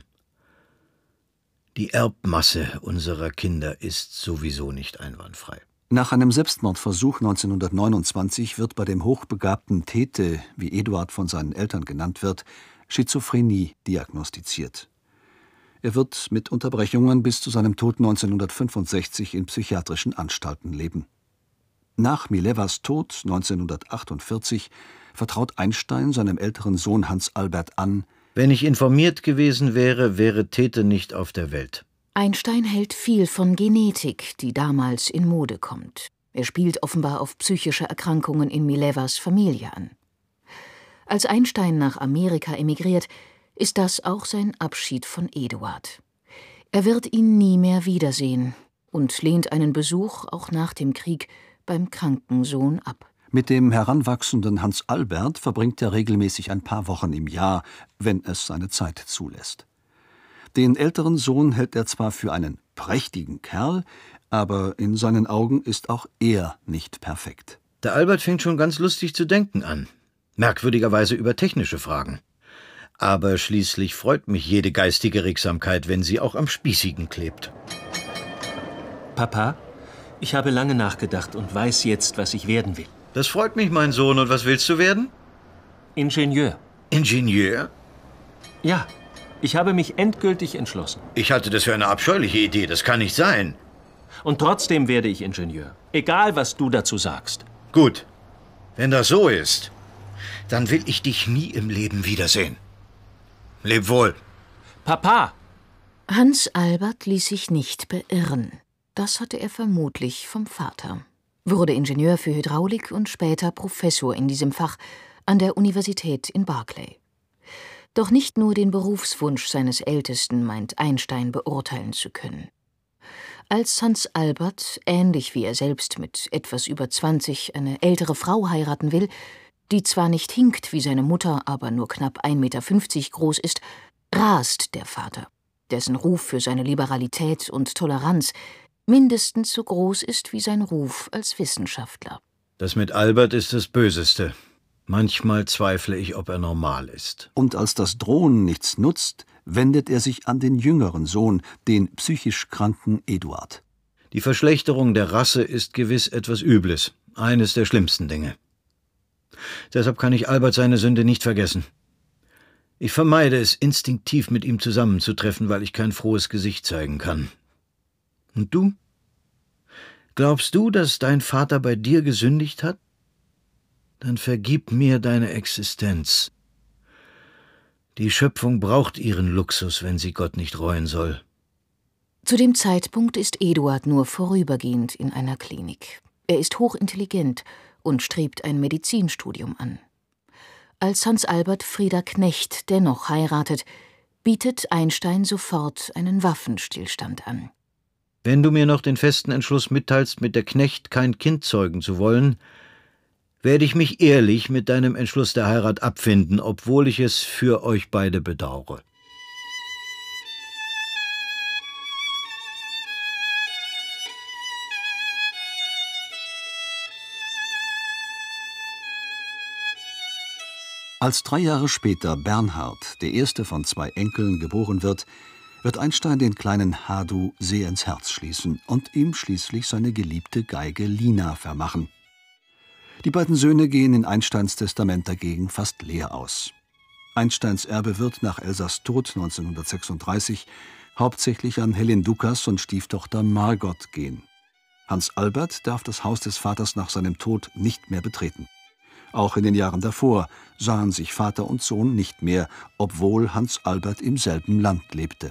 Die Erbmasse unserer Kinder ist sowieso nicht einwandfrei. Nach einem Selbstmordversuch neunzehnhundertneunundzwanzig wird bei dem hochbegabten Tete, wie Eduard von seinen Eltern genannt wird, Schizophrenie diagnostiziert. Er wird mit Unterbrechungen bis zu seinem Tod neunzehnhundertfünfundsechzig in psychiatrischen Anstalten leben. Nach Milevas Tod neunzehnhundertachtundvierzig vertraut Einstein seinem älteren Sohn Hans Albert an: Wenn ich informiert gewesen wäre, wäre Tete nicht auf der Welt. Einstein hält viel von Genetik, die damals in Mode kommt. Er spielt offenbar auf psychische Erkrankungen in Milevas Familie an. Als Einstein nach Amerika emigriert, ist das auch sein Abschied von Eduard. Er wird ihn nie mehr wiedersehen und lehnt einen Besuch auch nach dem Krieg beim kranken Sohn ab. Mit dem heranwachsenden Hans Albert verbringt er regelmäßig ein paar Wochen im Jahr, wenn es seine Zeit zulässt. Den älteren Sohn hält er zwar für einen prächtigen Kerl, aber in seinen Augen ist auch er nicht perfekt. Der Albert fängt schon ganz lustig zu denken an. Merkwürdigerweise über technische Fragen. Aber schließlich freut mich jede geistige Regsamkeit, wenn sie auch am Spießigen klebt. Papa, ich habe lange nachgedacht und weiß jetzt, was ich werden will. Das freut mich, mein Sohn. Und was willst du werden? Ingenieur. Ingenieur? Ja, ich habe mich endgültig entschlossen. Ich halte das für eine abscheuliche Idee. Das kann nicht sein. Und trotzdem werde ich Ingenieur. Egal, was du dazu sagst. Gut. Wenn das so ist, dann will ich dich nie im Leben wiedersehen. Leb wohl. Papa! Hans Albert ließ sich nicht beirren. Das hatte er vermutlich vom Vater. Wurde Ingenieur für Hydraulik und später Professor in diesem Fach an der Universität in Berkeley. Doch nicht nur den Berufswunsch seines Ältesten meint Einstein beurteilen zu können. Als Hans Albert, ähnlich wie er selbst mit etwas über zwanzig, eine ältere Frau heiraten will, die zwar nicht hinkt wie seine Mutter, aber nur knapp ein Meter fünfzig groß ist, rast der Vater, dessen Ruf für seine Liberalität und Toleranz mindestens so groß ist wie sein Ruf als Wissenschaftler. Das mit Albert ist das Böseste. Manchmal zweifle ich, ob er normal ist. Und als das Drohen nichts nutzt, wendet er sich an den jüngeren Sohn, den psychisch kranken Eduard. Die Verschlechterung der Rasse ist gewiss etwas Übles, eines der schlimmsten Dinge. Deshalb kann ich Albert seine Sünde nicht vergessen. Ich vermeide es, instinktiv mit ihm zusammenzutreffen, weil ich kein frohes Gesicht zeigen kann. Und du? Glaubst du, dass dein Vater bei dir gesündigt hat? dann vergib mir deine Existenz. Die Schöpfung braucht ihren Luxus, wenn sie Gott nicht reuen soll. Zu dem Zeitpunkt ist Eduard nur vorübergehend in einer Klinik. Er ist hochintelligent und strebt ein Medizinstudium an. Als Hans Albert Frieda Knecht dennoch heiratet, bietet Einstein sofort einen Waffenstillstand an. Wenn du mir noch den festen Entschluss mitteilst, mit der Knecht kein Kind zeugen zu wollen, werde ich mich ehrlich mit deinem Entschluss der Heirat abfinden, obwohl ich es für euch beide bedaure. Als drei Jahre später Bernhard, der erste von zwei Enkeln, geboren wird, wird Einstein den kleinen Hadu sehr ins Herz schließen und ihm schließlich seine geliebte Geige Lina vermachen. Die beiden Söhne gehen in Einsteins Testament dagegen fast leer aus. Einsteins Erbe wird nach Elsas Tod neunzehnhundertsechsunddreißig hauptsächlich an Helene Dukas und Stieftochter Margot gehen. Hans Albert darf das Haus des Vaters nach seinem Tod nicht mehr betreten. Auch in den Jahren davor sahen sich Vater und Sohn nicht mehr, obwohl Hans Albert im selben Land lebte.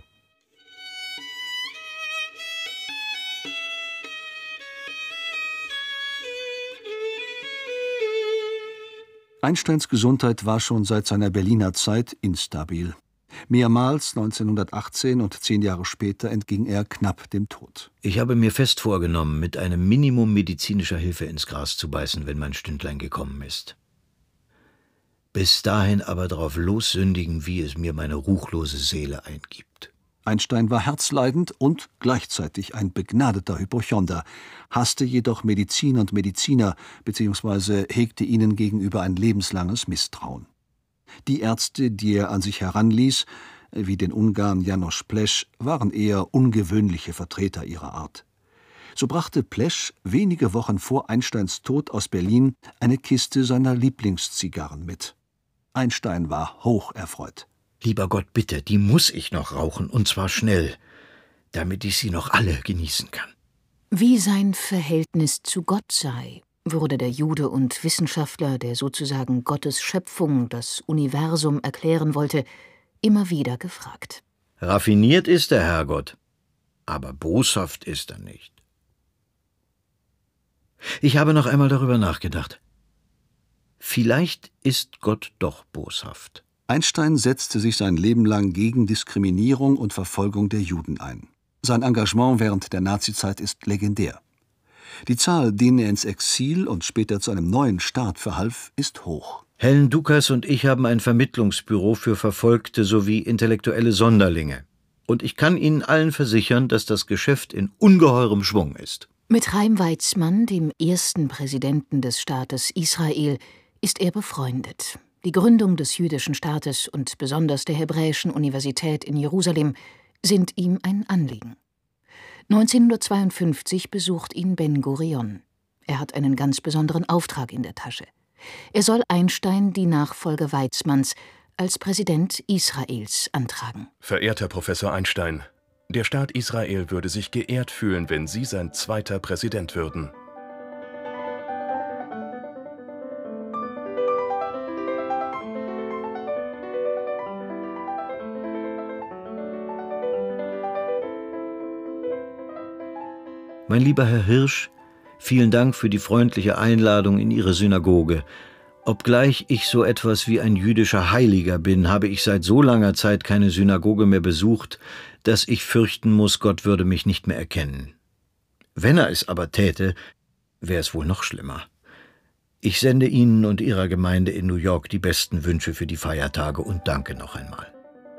Einsteins Gesundheit war schon seit seiner Berliner Zeit instabil. Mehrmals neunzehnhundertachtzehn und zehn Jahre später entging er knapp dem Tod. Ich habe mir fest vorgenommen, mit einem Minimum medizinischer Hilfe ins Gras zu beißen, wenn mein Stündlein gekommen ist. Bis dahin aber darauf lossündigen, wie es mir meine ruchlose Seele eingibt. Einstein war herzleidend und gleichzeitig ein begnadeter Hypochonder, hasste jedoch Medizin und Mediziner bzw. hegte ihnen gegenüber ein lebenslanges Misstrauen. Die Ärzte, die er an sich heranließ, wie den Ungarn János Plesch, waren eher ungewöhnliche Vertreter ihrer Art. So brachte Plesch wenige Wochen vor Einsteins Tod aus Berlin eine Kiste seiner Lieblingszigarren mit. Einstein war hocherfreut. Lieber Gott, bitte, die muss ich noch rauchen, und zwar schnell, damit ich sie noch alle genießen kann. Wie sein Verhältnis zu Gott sei, wurde der Jude und Wissenschaftler, der sozusagen Gottes Schöpfung, das Universum, erklären wollte, immer wieder gefragt. Raffiniert ist der Herrgott, aber boshaft ist er nicht. Ich habe noch einmal darüber nachgedacht. Vielleicht ist Gott doch boshaft. Einstein setzte sich sein Leben lang gegen Diskriminierung und Verfolgung der Juden ein. Sein Engagement während der Nazizeit ist legendär. Die Zahl, denen er ins Exil und später zu einem neuen Staat verhalf, ist hoch. Helen Dukas und ich haben ein Vermittlungsbüro für Verfolgte sowie intellektuelle Sonderlinge. Und ich kann Ihnen allen versichern, dass das Geschäft in ungeheurem Schwung ist. Mit Chaim Weizmann, dem ersten Präsidenten des Staates Israel, ist er befreundet. Die Gründung des jüdischen Staates und besonders der Hebräischen Universität in Jerusalem sind ihm ein Anliegen. neunzehnhundertzweiundfünfzig besucht ihn Ben-Gurion. Er hat einen ganz besonderen Auftrag in der Tasche. Er soll Einstein die Nachfolge Weizmanns als Präsident Israels antragen. Verehrter Professor Einstein, der Staat Israel würde sich geehrt fühlen, wenn Sie sein zweiter Präsident würden. Mein lieber Herr Hirsch, vielen Dank für die freundliche Einladung in Ihre Synagoge. Obgleich ich so etwas wie ein jüdischer Heiliger bin, habe ich seit so langer Zeit keine Synagoge mehr besucht, dass ich fürchten muss, Gott würde mich nicht mehr erkennen. Wenn er es aber täte, wäre es wohl noch schlimmer. Ich sende Ihnen und Ihrer Gemeinde in New York die besten Wünsche für die Feiertage und danke noch einmal.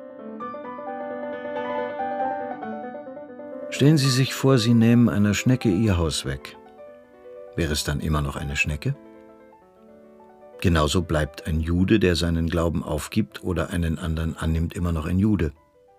Stellen Sie sich vor, Sie nehmen einer Schnecke ihr Haus weg. Wäre es dann immer noch eine Schnecke? Genauso bleibt ein Jude, der seinen Glauben aufgibt oder einen anderen annimmt, immer noch ein Jude.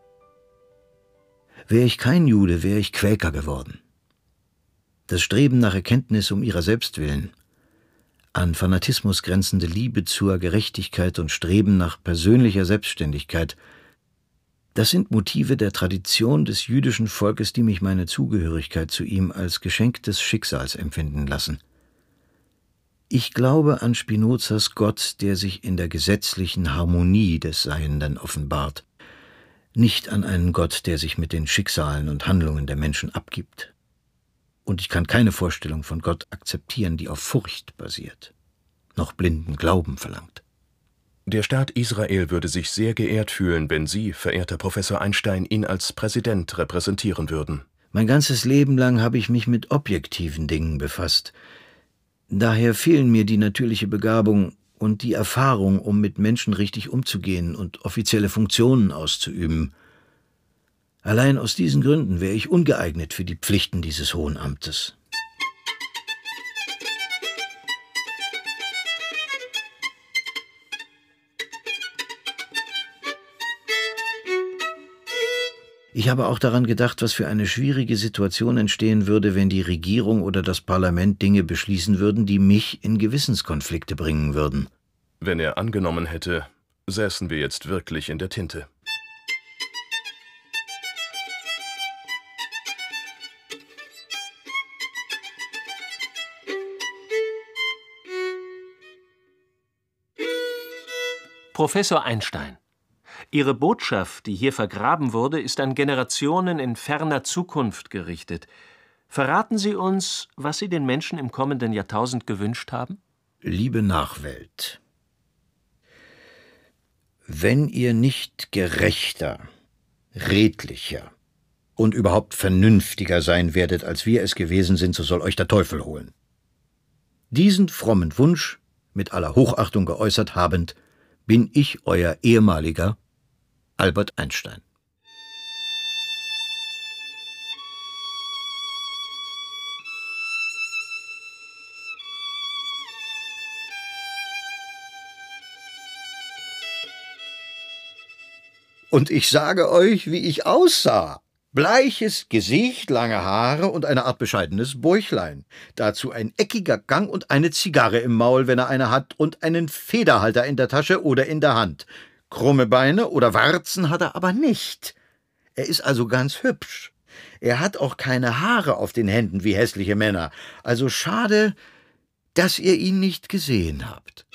Wäre ich kein Jude, wäre ich Quäker geworden. Das Streben nach Erkenntnis um ihrer selbst willen, an Fanatismus grenzende Liebe zur Gerechtigkeit und Streben nach persönlicher Selbstständigkeit, das sind Motive der Tradition des jüdischen Volkes, die mich meine Zugehörigkeit zu ihm als Geschenk des Schicksals empfinden lassen. Ich glaube an Spinozas Gott, der sich in der gesetzlichen Harmonie des Seienden offenbart, nicht an einen Gott, der sich mit den Schicksalen und Handlungen der Menschen abgibt. Und ich kann keine Vorstellung von Gott akzeptieren, die auf Furcht basiert, noch blinden Glauben verlangt. Der Staat Israel würde sich sehr geehrt fühlen, wenn Sie, verehrter Professor Einstein, ihn als Präsident repräsentieren würden. Mein ganzes Leben lang habe ich mich mit objektiven Dingen befasst. Daher fehlen mir die natürliche Begabung und die Erfahrung, um mit Menschen richtig umzugehen und offizielle Funktionen auszuüben. Allein aus diesen Gründen wäre ich ungeeignet für die Pflichten dieses hohen Amtes. Ich habe auch daran gedacht, was für eine schwierige Situation entstehen würde, wenn die Regierung oder das Parlament Dinge beschließen würden, die mich in Gewissenskonflikte bringen würden. Wenn er angenommen hätte, säßen wir jetzt wirklich in der Tinte. Professor Einstein, Ihre Botschaft, die hier vergraben wurde, ist an Generationen in ferner Zukunft gerichtet. Verraten Sie uns, was Sie den Menschen im kommenden Jahrtausend gewünscht haben? Liebe Nachwelt, wenn ihr nicht gerechter, redlicher und überhaupt vernünftiger sein werdet, als wir es gewesen sind, so soll euch der Teufel holen. Diesen frommen Wunsch, mit aller Hochachtung geäußert habend, bin ich euer ehemaliger Albert Einstein. Und ich sage euch, wie ich aussah. Bleiches Gesicht, lange Haare und eine Art bescheidenes Bäuchlein. Dazu ein eckiger Gang und eine Zigarre im Maul, wenn er eine hat, und einen Federhalter in der Tasche oder in der Hand. Krumme Beine oder Warzen hat er aber nicht. Er ist also ganz hübsch. Er hat auch keine Haare auf den Händen wie hässliche Männer. Also schade, dass ihr ihn nicht gesehen habt.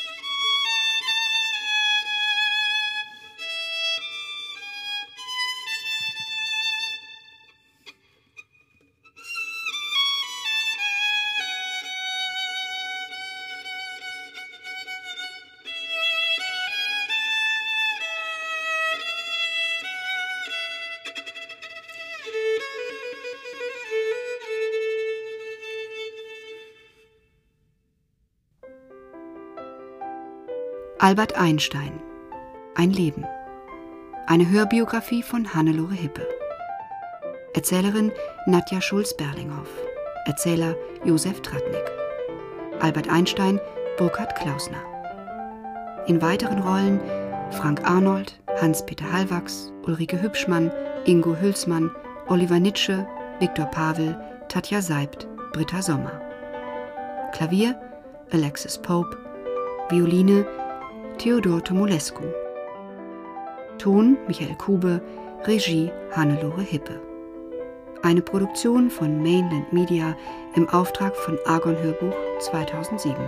Albert Einstein. Ein Leben. Eine Hörbiografie von Hannelore Hippe. Erzählerin Nadja Schulz-Berlinghoff. Erzähler Josef Tratnik. Albert Einstein, Burkhard Klausner. In weiteren Rollen Frank Arnold, Hans-Peter Hallwachs, Ulrike Hübschmann, Ingo Hülsmann, Oliver Nitsche, Viktor Pavel, Tatja Seibt, Britta Sommer. Klavier Alexis Pope. Violine Theodor Tomulescu. Ton Michael Kube, Regie Hannelore Hippe. Eine Produktion von Mainland Media im Auftrag von Argon Hörbuch zweitausendsieben.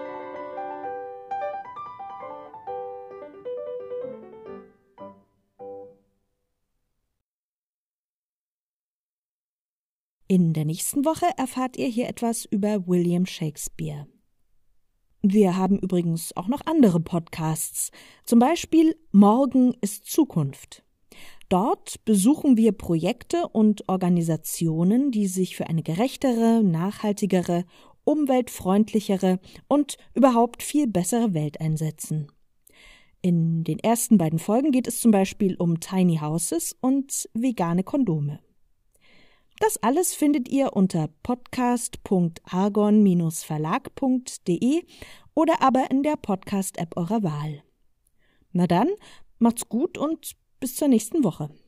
In der nächsten Woche erfahrt ihr hier etwas über William Shakespeare. Wir haben übrigens auch noch andere Podcasts, zum Beispiel Morgen ist Zukunft. Dort besuchen wir Projekte und Organisationen, die sich für eine gerechtere, nachhaltigere, umweltfreundlichere und überhaupt viel bessere Welt einsetzen. In den ersten beiden Folgen geht es zum Beispiel um Tiny Houses und vegane Kondome. Das alles findet ihr unter podcast punkt argon Bindestrich verlag punkt de oder aber in der Podcast-App eurer Wahl. Na dann, macht's gut und bis zur nächsten Woche.